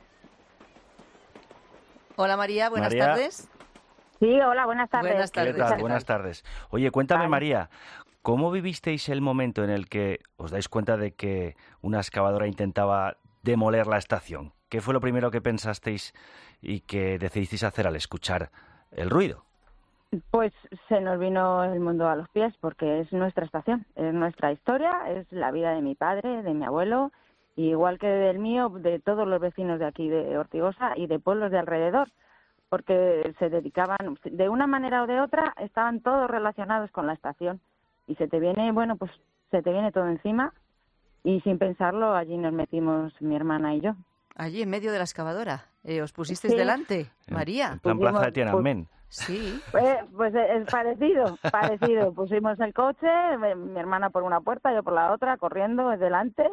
Hola, María, buenas tardes. Sí, hola, buenas tardes. Buenas tardes. ¿Qué tal? Buenas tardes. Oye, cuéntame, María, ¿cómo vivisteis el momento en el que os dais cuenta de que una excavadora intentaba demoler la estación? ¿Qué fue lo primero que pensasteis y que decidisteis hacer al escuchar el ruido? Pues se nos vino el mundo a los pies porque es nuestra estación, es nuestra historia, es la vida de mi padre, de mi abuelo, igual que del mío, de todos los vecinos de aquí de Ortigosa y de pueblos de alrededor, porque se dedicaban, de una manera o de otra, estaban todos relacionados con la estación. Y se te viene, bueno, pues se te viene todo encima y sin pensarlo allí nos metimos mi hermana y yo. Allí en medio de la excavadora, ¿os pusisteis delante, María? En plan plaza de Tiananmen. Sí. Pues es parecido. Pusimos el coche, mi hermana por una puerta, yo por la otra, corriendo delante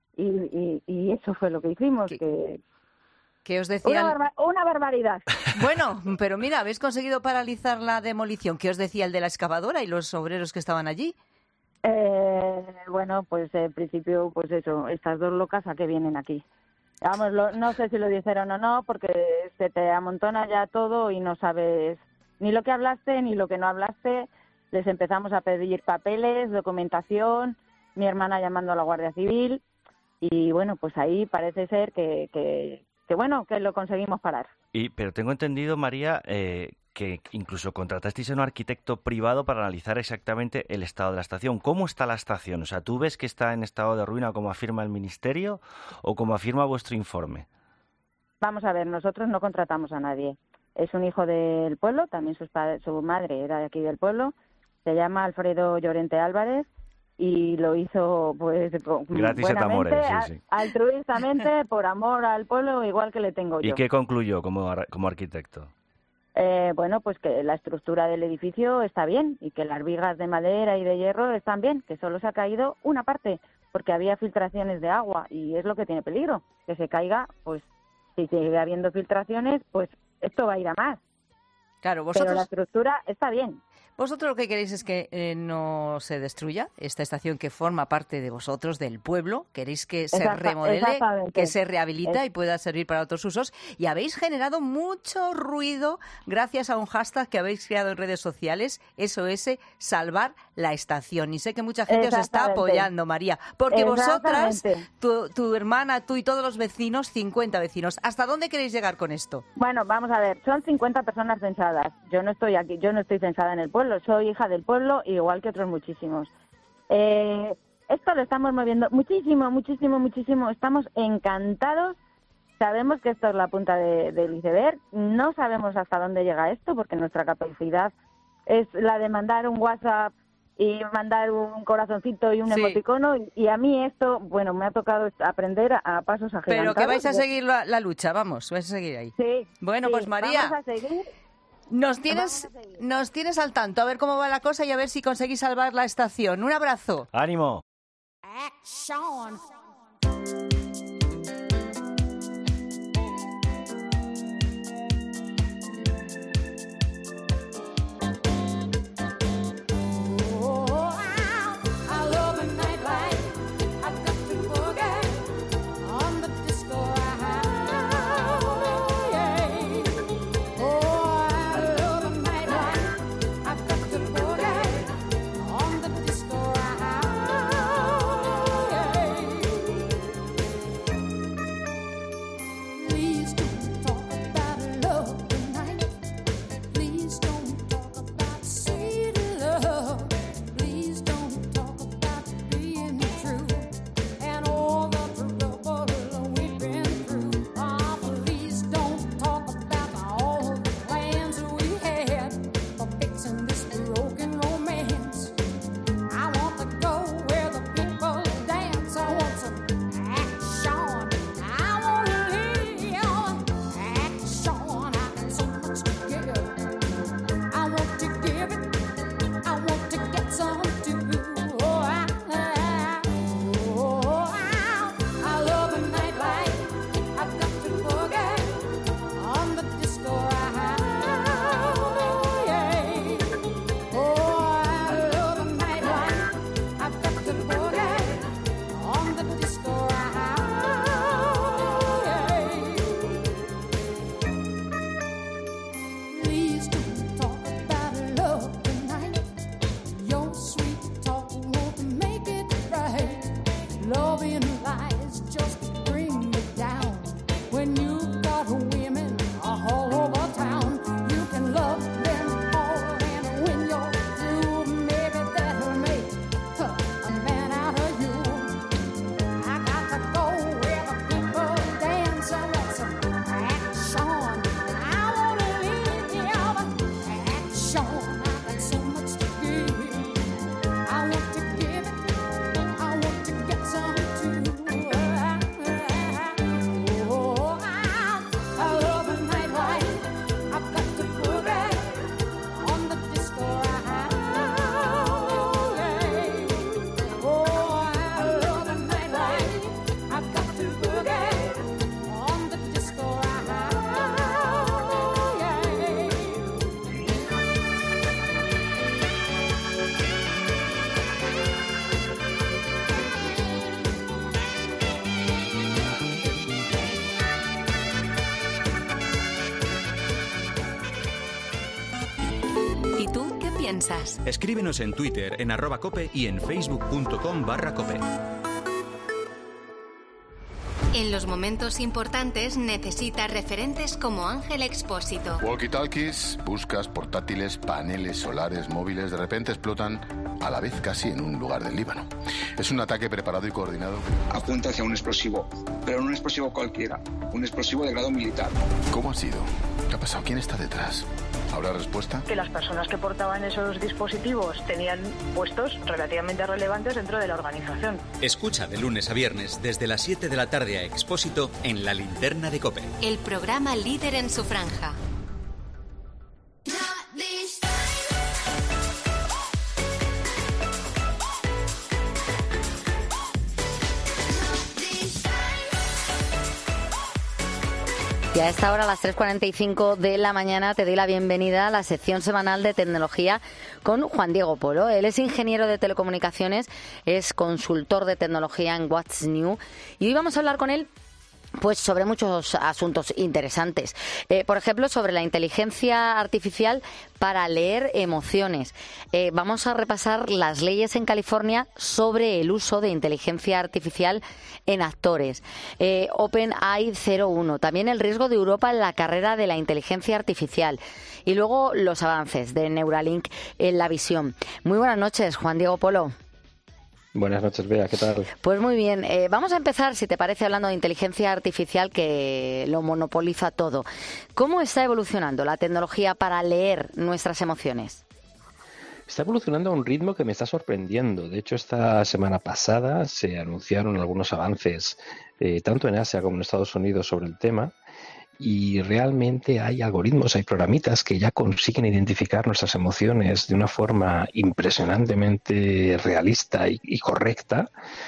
y eso fue lo que hicimos, ¿Qué os decían? Una barbaridad. Bueno, pero mira, habéis conseguido paralizar la demolición. ¿Qué os decía el de la excavadora y los obreros que estaban allí? Bueno, pues en principio, pues eso, estas dos locas a qué vienen aquí. Vamos, no sé si lo dijeron o no, porque se te amontona ya todo y no sabes ni lo que hablaste ni lo que no hablaste. Les empezamos a pedir papeles, documentación, mi hermana llamando a la Guardia Civil y bueno, pues ahí parece ser que lo conseguimos parar. Pero tengo entendido, María, que incluso contratasteis a un arquitecto privado para analizar exactamente el estado de la estación. ¿Cómo está la estación? O sea, ¿tú ves que está en estado de ruina como afirma el Ministerio o como afirma vuestro informe? Vamos a ver, nosotros no contratamos a nadie. Es un hijo del pueblo, también su madre era de aquí del pueblo, se llama Alfredo Llorente Álvarez, y lo hizo pues gratis et amore, sí. Altruistamente, por amor al pueblo, igual que le tengo yo. ¿Y qué concluyó como arquitecto? Bueno, pues que la estructura del edificio está bien y que las vigas de madera y de hierro están bien, que solo se ha caído una parte, porque había filtraciones de agua y es lo que tiene peligro, que se caiga, pues si sigue habiendo filtraciones, pues esto va a ir a más. Claro, pero la estructura está bien. Vosotros lo que queréis es que no se destruya esta estación que forma parte de vosotros, del pueblo. Queréis que se remodele, que se rehabilita y pueda servir para otros usos. Y habéis generado mucho ruido gracias a un hashtag que habéis creado en redes sociales, SOS Salvar la Estación. Y sé que mucha gente os está apoyando, María, porque vosotras, tu hermana, tú y todos los vecinos, 50 vecinos, ¿hasta dónde queréis llegar con esto? Bueno, vamos a ver, son 50 personas censadas. Yo no estoy aquí, yo no estoy censada en el pueblo. Soy hija del pueblo, igual que otros muchísimos. Esto lo estamos moviendo muchísimo. Estamos encantados. Sabemos que esto es la punta del iceberg. No sabemos hasta dónde llega esto, porque nuestra capacidad es la de mandar un WhatsApp y mandar un corazoncito y un emoticono. Y a mí esto, bueno, me ha tocado aprender a pasos agigantados. Pero que vais a seguir la lucha, vais a seguir ahí. Sí. Bueno, pues María... Vamos a seguir. Nos tienes al tanto, a ver cómo va la cosa y a ver si conseguís salvar la estación. Un abrazo. ¡Ánimo! Action. piensas? Escríbenos en Twitter, en @cope y en facebook.com/cope. En los momentos importantes necesitas referentes como Ángel Expósito. Walkie-talkies, buscas, portátiles, paneles solares, móviles, de repente explotan a la vez casi en un lugar del Líbano. Es un ataque preparado y coordinado. Apunta hacia un explosivo, pero no un explosivo cualquiera, un explosivo de grado militar. ¿Cómo ha sido? ¿Qué ha pasado? ¿Quién está detrás? ¿Habrá respuesta? Que las personas que portaban esos dispositivos tenían puestos relativamente relevantes dentro de la organización. Escucha de lunes a viernes desde las 7 de la tarde a Expósito en La Linterna de COPE. El programa líder en su franja. Y Y a esta hora, a las 3:45 de la mañana, te doy la bienvenida a la sección semanal de tecnología con Juan Diego Polo. Él es ingeniero de telecomunicaciones, es consultor de tecnología en What's New y hoy vamos a hablar con él pues sobre muchos asuntos interesantes. Por ejemplo, sobre la inteligencia artificial para leer emociones. Vamos a repasar las leyes en California sobre el uso de inteligencia artificial en actores. OpenAI 01. También el riesgo de Europa en la carrera de la inteligencia artificial. Y luego los avances de Neuralink en la visión. Muy buenas noches, Juan Diego Polo. Buenas noches, Bea, ¿qué tal? Pues muy bien, vamos a empezar, si te parece, hablando de inteligencia artificial que lo monopoliza todo. ¿Cómo está evolucionando la tecnología para leer nuestras emociones? Está evolucionando a un ritmo que me está sorprendiendo. De hecho, esta semana pasada se anunciaron algunos avances, tanto en Asia como en Estados Unidos, sobre el tema. Y realmente hay algoritmos, hay programitas que ya consiguen identificar nuestras emociones de una forma impresionantemente realista y correcta,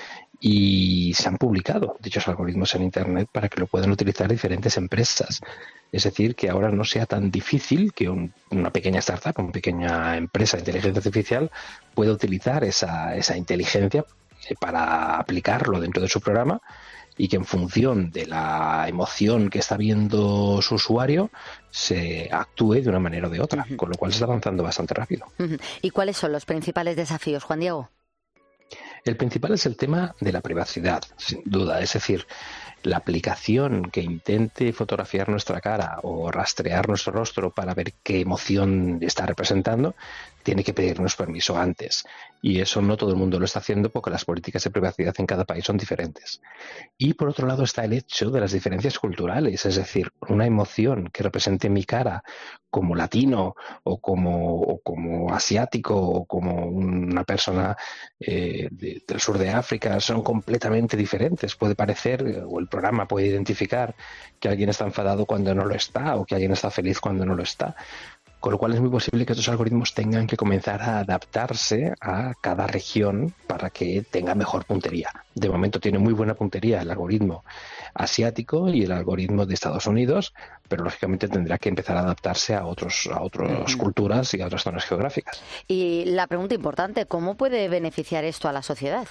y se han publicado dichos algoritmos en Internet para que lo puedan utilizar diferentes empresas. Es decir, que ahora no sea tan difícil que una pequeña startup, una pequeña empresa de inteligencia artificial pueda utilizar esa inteligencia para aplicarlo dentro de su programa, y que en función de la emoción que está viendo su usuario se actúe de una manera o de otra, con lo cual se está avanzando bastante rápido. ¿Y cuáles son los principales desafíos, Juan Diego? El principal es el tema de la privacidad, sin duda. Es decir, la aplicación que intente fotografiar nuestra cara o rastrear nuestro rostro para ver qué emoción está representando, tiene que pedirnos permiso antes. Y eso no todo el mundo lo está haciendo porque las políticas de privacidad en cada país son diferentes. Y por otro lado está el hecho de las diferencias culturales. Es decir, una emoción que represente mi cara como latino o como asiático o como una persona del sur de África son completamente diferentes. Puede parecer, o el programa puede identificar, que alguien está enfadado cuando no lo está o que alguien está feliz cuando no lo está. Con lo cual es muy posible que estos algoritmos tengan que comenzar a adaptarse a cada región para que tenga mejor puntería. De momento tiene muy buena puntería el algoritmo asiático y el algoritmo de Estados Unidos, pero lógicamente tendrá que empezar a adaptarse a otras culturas y a otras zonas geográficas. Y la pregunta importante, ¿cómo puede beneficiar esto a la sociedad?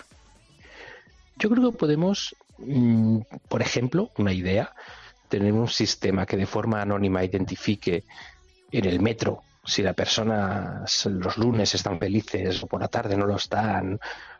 Yo creo que podemos, por ejemplo, una idea, tener un sistema que de forma anónima identifique en el metro si la persona los lunes están felices o por la tarde no lo están,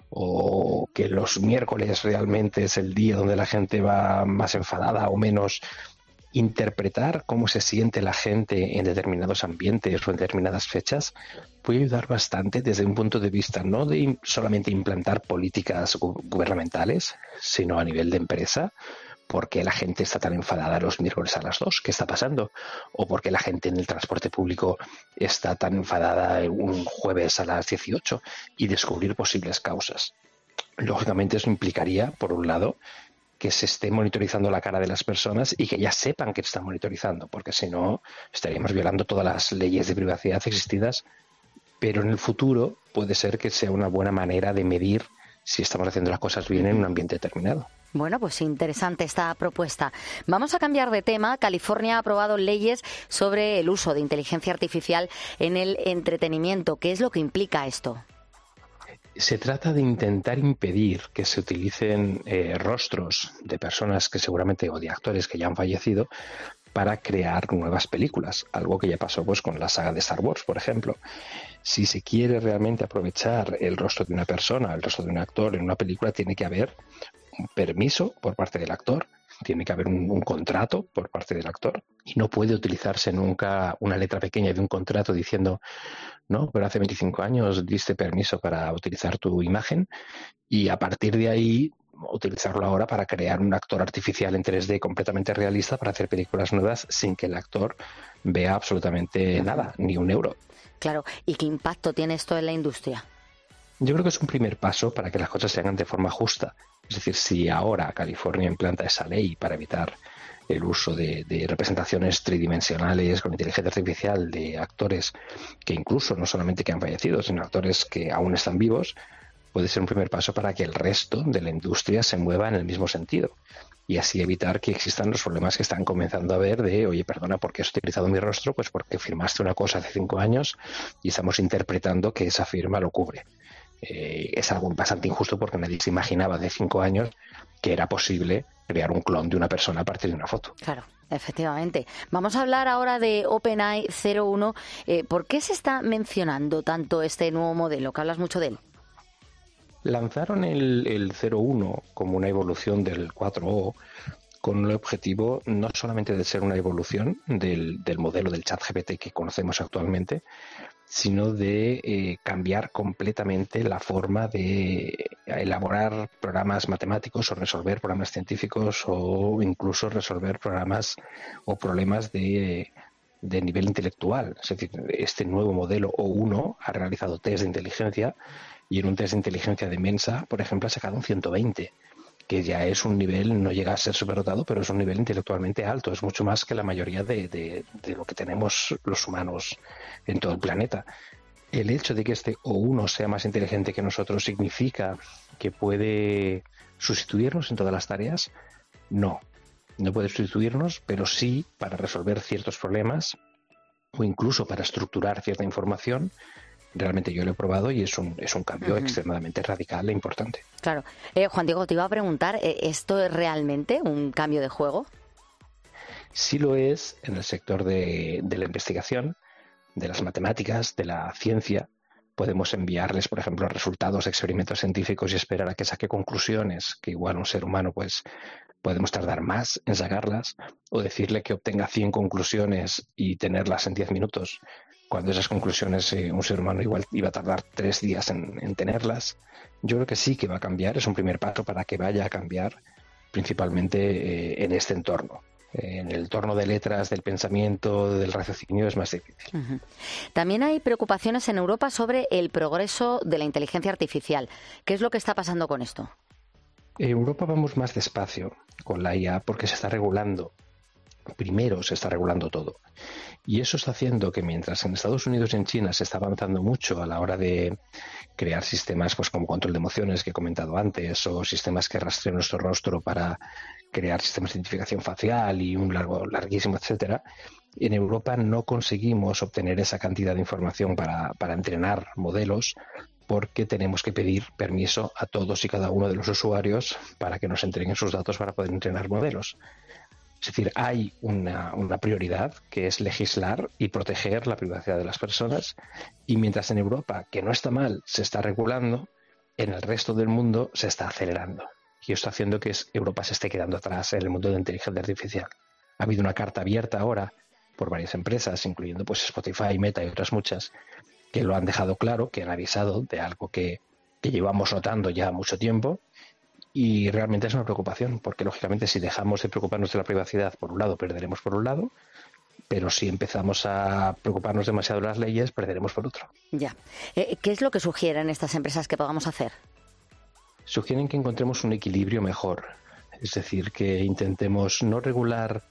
o que los miércoles realmente es el día donde la gente va más enfadada o menos. Interpretar cómo se siente la gente en determinados ambientes o en determinadas fechas puede ayudar bastante desde un punto de vista no de solamente implantar políticas gubernamentales, sino a nivel de empresa. ¿Por qué la gente está tan enfadada los miércoles a las 2? ¿Qué está pasando? ¿O por qué la gente en el transporte público está tan enfadada un jueves a las 18? Y descubrir posibles causas. Lógicamente eso implicaría, por un lado, que se esté monitorizando la cara de las personas y que ya sepan que están monitorizando, porque si no estaríamos violando todas las leyes de privacidad existidas, pero en el futuro puede ser que sea una buena manera de medir si estamos haciendo las cosas bien en un ambiente determinado. Bueno, pues interesante esta propuesta. Vamos a cambiar de tema. California ha aprobado leyes sobre el uso de inteligencia artificial en el entretenimiento. ¿Qué es lo que implica esto? Se trata de intentar impedir que se utilicen rostros de personas que seguramente, o de actores que ya han fallecido, para crear nuevas películas, algo que ya pasó pues con la saga de Star Wars, por ejemplo. Si se quiere realmente aprovechar el rostro de una persona, el rostro de un actor en una película, tiene que haber un permiso por parte del actor, tiene que haber un contrato por parte del actor, y no puede utilizarse nunca una letra pequeña de un contrato diciendo no, pero hace 25 años diste permiso para utilizar tu imagen, y a partir de ahí utilizarlo ahora para crear un actor artificial en 3D completamente realista para hacer películas nuevas sin que el actor vea absolutamente nada, ni un euro. Claro, ¿y qué impacto tiene esto en la industria? Yo creo que es un primer paso para que las cosas se hagan de forma justa. Es decir, si ahora California implanta esa ley para evitar el uso de representaciones tridimensionales con inteligencia artificial de actores que incluso no solamente que han fallecido, sino actores que aún están vivos, puede ser un primer paso para que el resto de la industria se mueva en el mismo sentido. y así evitar que existan los problemas que están comenzando a ver de, oye, perdona, ¿por qué has utilizado mi rostro? Pues porque firmaste una cosa hace 5 años y estamos interpretando que esa firma lo cubre. Es algo bastante injusto porque nadie se imaginaba de 5 años que era posible crear un clon de una persona a partir de una foto. Claro, efectivamente. Vamos a hablar ahora de OpenAI 01. ¿Por qué se está mencionando tanto este nuevo modelo, que hablas mucho de él? Lanzaron el 01 como una evolución del 4O con el objetivo no solamente de ser una evolución del modelo del ChatGPT que conocemos actualmente, sino de cambiar completamente la forma de elaborar programas matemáticos o resolver problemas científicos o incluso resolver programas o problemas de nivel intelectual. Es decir, este nuevo modelo O1 ha realizado test de inteligencia y en un test de inteligencia de Mensa, por ejemplo, ha sacado un 120, que ya es un nivel, no llega a ser superdotado, pero es un nivel intelectualmente alto, es mucho más que la mayoría de lo que tenemos los humanos en todo el planeta. El hecho de que este O1 sea más inteligente que nosotros significa que puede sustituirnos en todas las tareas. No puede sustituirnos, pero sí para resolver ciertos problemas o incluso para estructurar cierta información. Realmente yo lo he probado y es un cambio extremadamente radical e importante. Claro. Juan Diego, te iba a preguntar, ¿esto es realmente un cambio de juego? Sí lo es en el sector de la investigación, de las matemáticas, de la ciencia. Podemos enviarles, por ejemplo, resultados de experimentos científicos y esperar a que saque conclusiones que igual un ser humano pues podemos tardar más en sacarlas, o decirle que obtenga 100 conclusiones y tenerlas en 10 minutos, cuando esas conclusiones un ser humano igual iba a tardar 3 días en tenerlas. Yo creo que sí que va a cambiar, es un primer paso para que vaya a cambiar principalmente en este entorno. En el entorno de letras, del pensamiento, del raciocinio es más difícil. También hay preocupaciones en Europa sobre el progreso de la inteligencia artificial. ¿Qué es lo que está pasando con esto? En Europa vamos más despacio con la IA porque se está regulando. Primero se está regulando todo. Y eso está haciendo que mientras en Estados Unidos y en China se está avanzando mucho a la hora de crear sistemas pues como control de emociones que he comentado antes, o sistemas que rastrean nuestro rostro para crear sistemas de identificación facial y un larguísimo etcétera, en Europa no conseguimos obtener esa cantidad de información para entrenar modelos, porque tenemos que pedir permiso a todos y cada uno de los usuarios para que nos entreguen sus datos para poder entrenar modelos. Es decir, hay una prioridad que es legislar y proteger la privacidad de las personas, y mientras en Europa, que no está mal, se está regulando, en el resto del mundo se está acelerando. Y esto está haciendo que Europa se esté quedando atrás en el mundo de la inteligencia artificial. Ha habido una carta abierta ahora por varias empresas, incluyendo pues Spotify, Meta y otras muchas, que lo han dejado claro, que han avisado de algo que llevamos notando ya mucho tiempo. Y realmente es una preocupación, porque lógicamente si dejamos de preocuparnos de la privacidad, por un lado, perderemos por un lado, pero si empezamos a preocuparnos demasiado de las leyes, perderemos por otro. Ya. ¿Qué es lo que sugieren estas empresas que podamos hacer? Sugieren que encontremos un equilibrio mejor, es decir, que intentemos no regular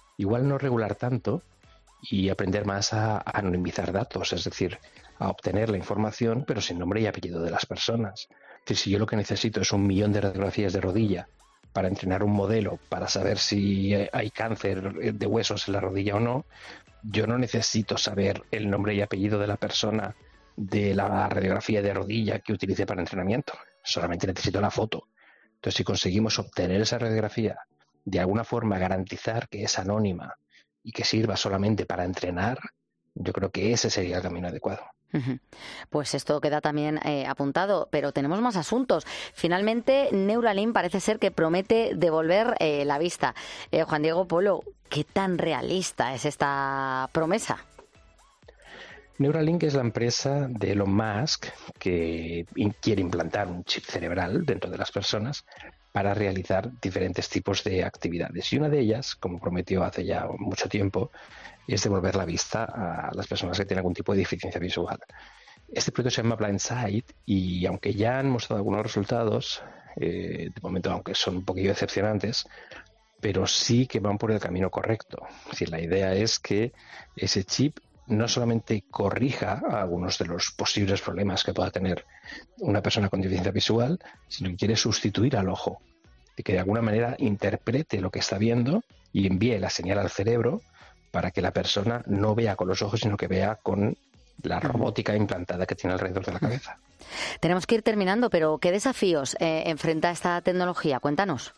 tanto y aprender más a anonimizar datos, es decir, a obtener la información pero sin nombre y apellido de las personas. Es decir, si yo lo que necesito es 1 millón de radiografías de rodilla para entrenar un modelo para saber si hay cáncer de huesos en la rodilla o no, yo no necesito saber el nombre y apellido de la persona de la radiografía de rodilla que utilice para entrenamiento. Solamente necesito la foto. Entonces, si conseguimos obtener esa radiografía, de alguna forma garantizar que es anónima y que sirva solamente para entrenar, yo creo que ese sería el camino adecuado. Pues esto queda también apuntado, pero tenemos más asuntos. Finalmente, Neuralink parece ser que promete devolver la vista. Juan Diego Polo, ¿qué tan realista es esta promesa? Neuralink es la empresa de Elon Musk que quiere implantar un chip cerebral dentro de las personas para realizar diferentes tipos de actividades. Y una de ellas, como prometió hace ya mucho tiempo, es devolver la vista a las personas que tienen algún tipo de deficiencia visual. Este proyecto se llama Blindsight y aunque ya han mostrado algunos resultados, de momento aunque son un poquillo decepcionantes, pero sí que van por el camino correcto. Es decir, la idea es que ese chip no solamente corrija algunos de los posibles problemas que pueda tener una persona con deficiencia visual, sino que quiere sustituir al ojo. de que de alguna manera interprete lo que está viendo y envíe la señal al cerebro para que la persona no vea con los ojos, sino que vea con la robótica implantada que tiene alrededor de la cabeza. Tenemos que ir terminando, pero ¿qué desafíos enfrenta esta tecnología? Cuéntanos.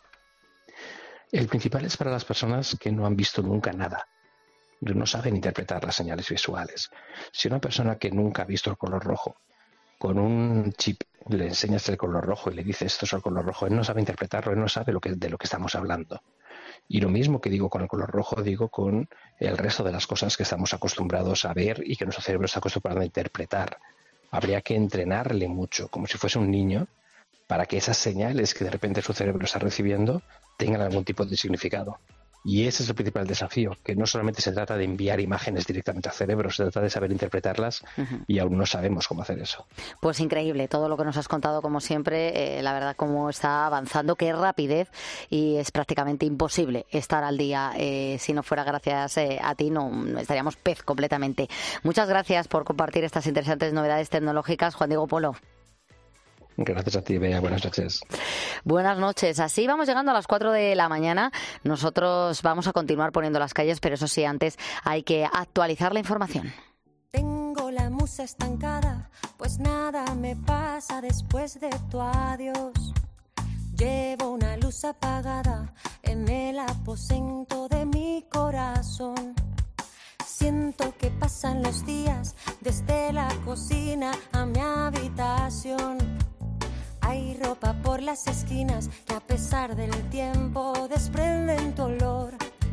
El principal es para las personas que no han visto nunca nada, no saben interpretar las señales visuales. Si una persona que nunca ha visto el color rojo, con un chip le enseñas el color rojo y le dices esto es el color rojo, él no sabe interpretarlo, él no sabe de lo que estamos hablando. Y lo mismo que digo con el color rojo, digo con el resto de las cosas que estamos acostumbrados a ver y que nuestro cerebro está acostumbrado a interpretar. Habría que entrenarle mucho, como si fuese un niño, para que esas señales que de repente su cerebro está recibiendo tengan algún tipo de significado. Y ese es el principal desafío, que no solamente se trata de enviar imágenes directamente al cerebro, se trata de saber interpretarlas y aún no sabemos cómo hacer eso. Pues increíble todo lo que nos has contado, como siempre, la verdad, cómo está avanzando, qué rapidez, y es prácticamente imposible estar al día. Si no fuera gracias a ti, no estaríamos pez completamente. Muchas gracias por compartir estas interesantes novedades tecnológicas, Juan Diego Polo. Gracias a ti, Bea. Buenas noches. Buenas noches. Así vamos llegando a las 4 de la mañana. Nosotros vamos a continuar poniendo las calles, pero eso sí, antes hay que actualizar la información. Tengo la musa estancada, pues nada me pasa después de tu adiós. Llevo una luz apagada en el aposento de mi corazón. Siento que pasan los días desde la cocina a mi habitación. Hay ropa por las esquinas que a pesar del tiempo desprenden tu olor.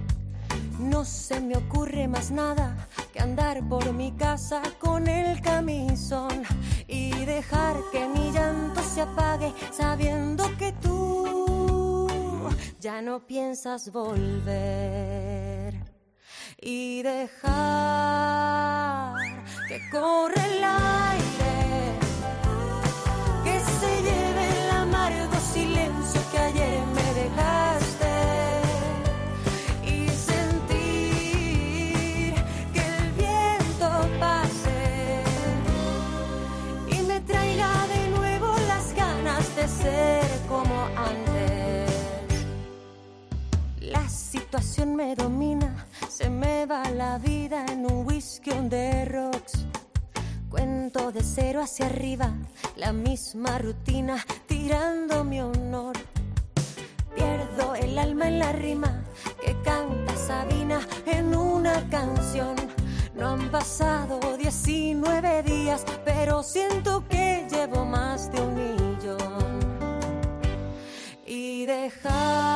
No se me ocurre más nada que andar por mi casa con el camisón y dejar que mi llanto se apague sabiendo que tú ya no piensas volver. Y dejar que corre el aire, que se lleve el amargo silencio que ayer me dejaste, y sentir que el viento pase y me traiga de nuevo las ganas de ser como antes. La situación me domina, se me va la vida en un whisky on the rocks. Cuento de 0 hacia arriba, la misma rutina, tirando mi honor. Pierdo el alma en la rima que canta Sabina en una canción. No han pasado 19 días, pero siento que llevo más de 1 millón. Y dejar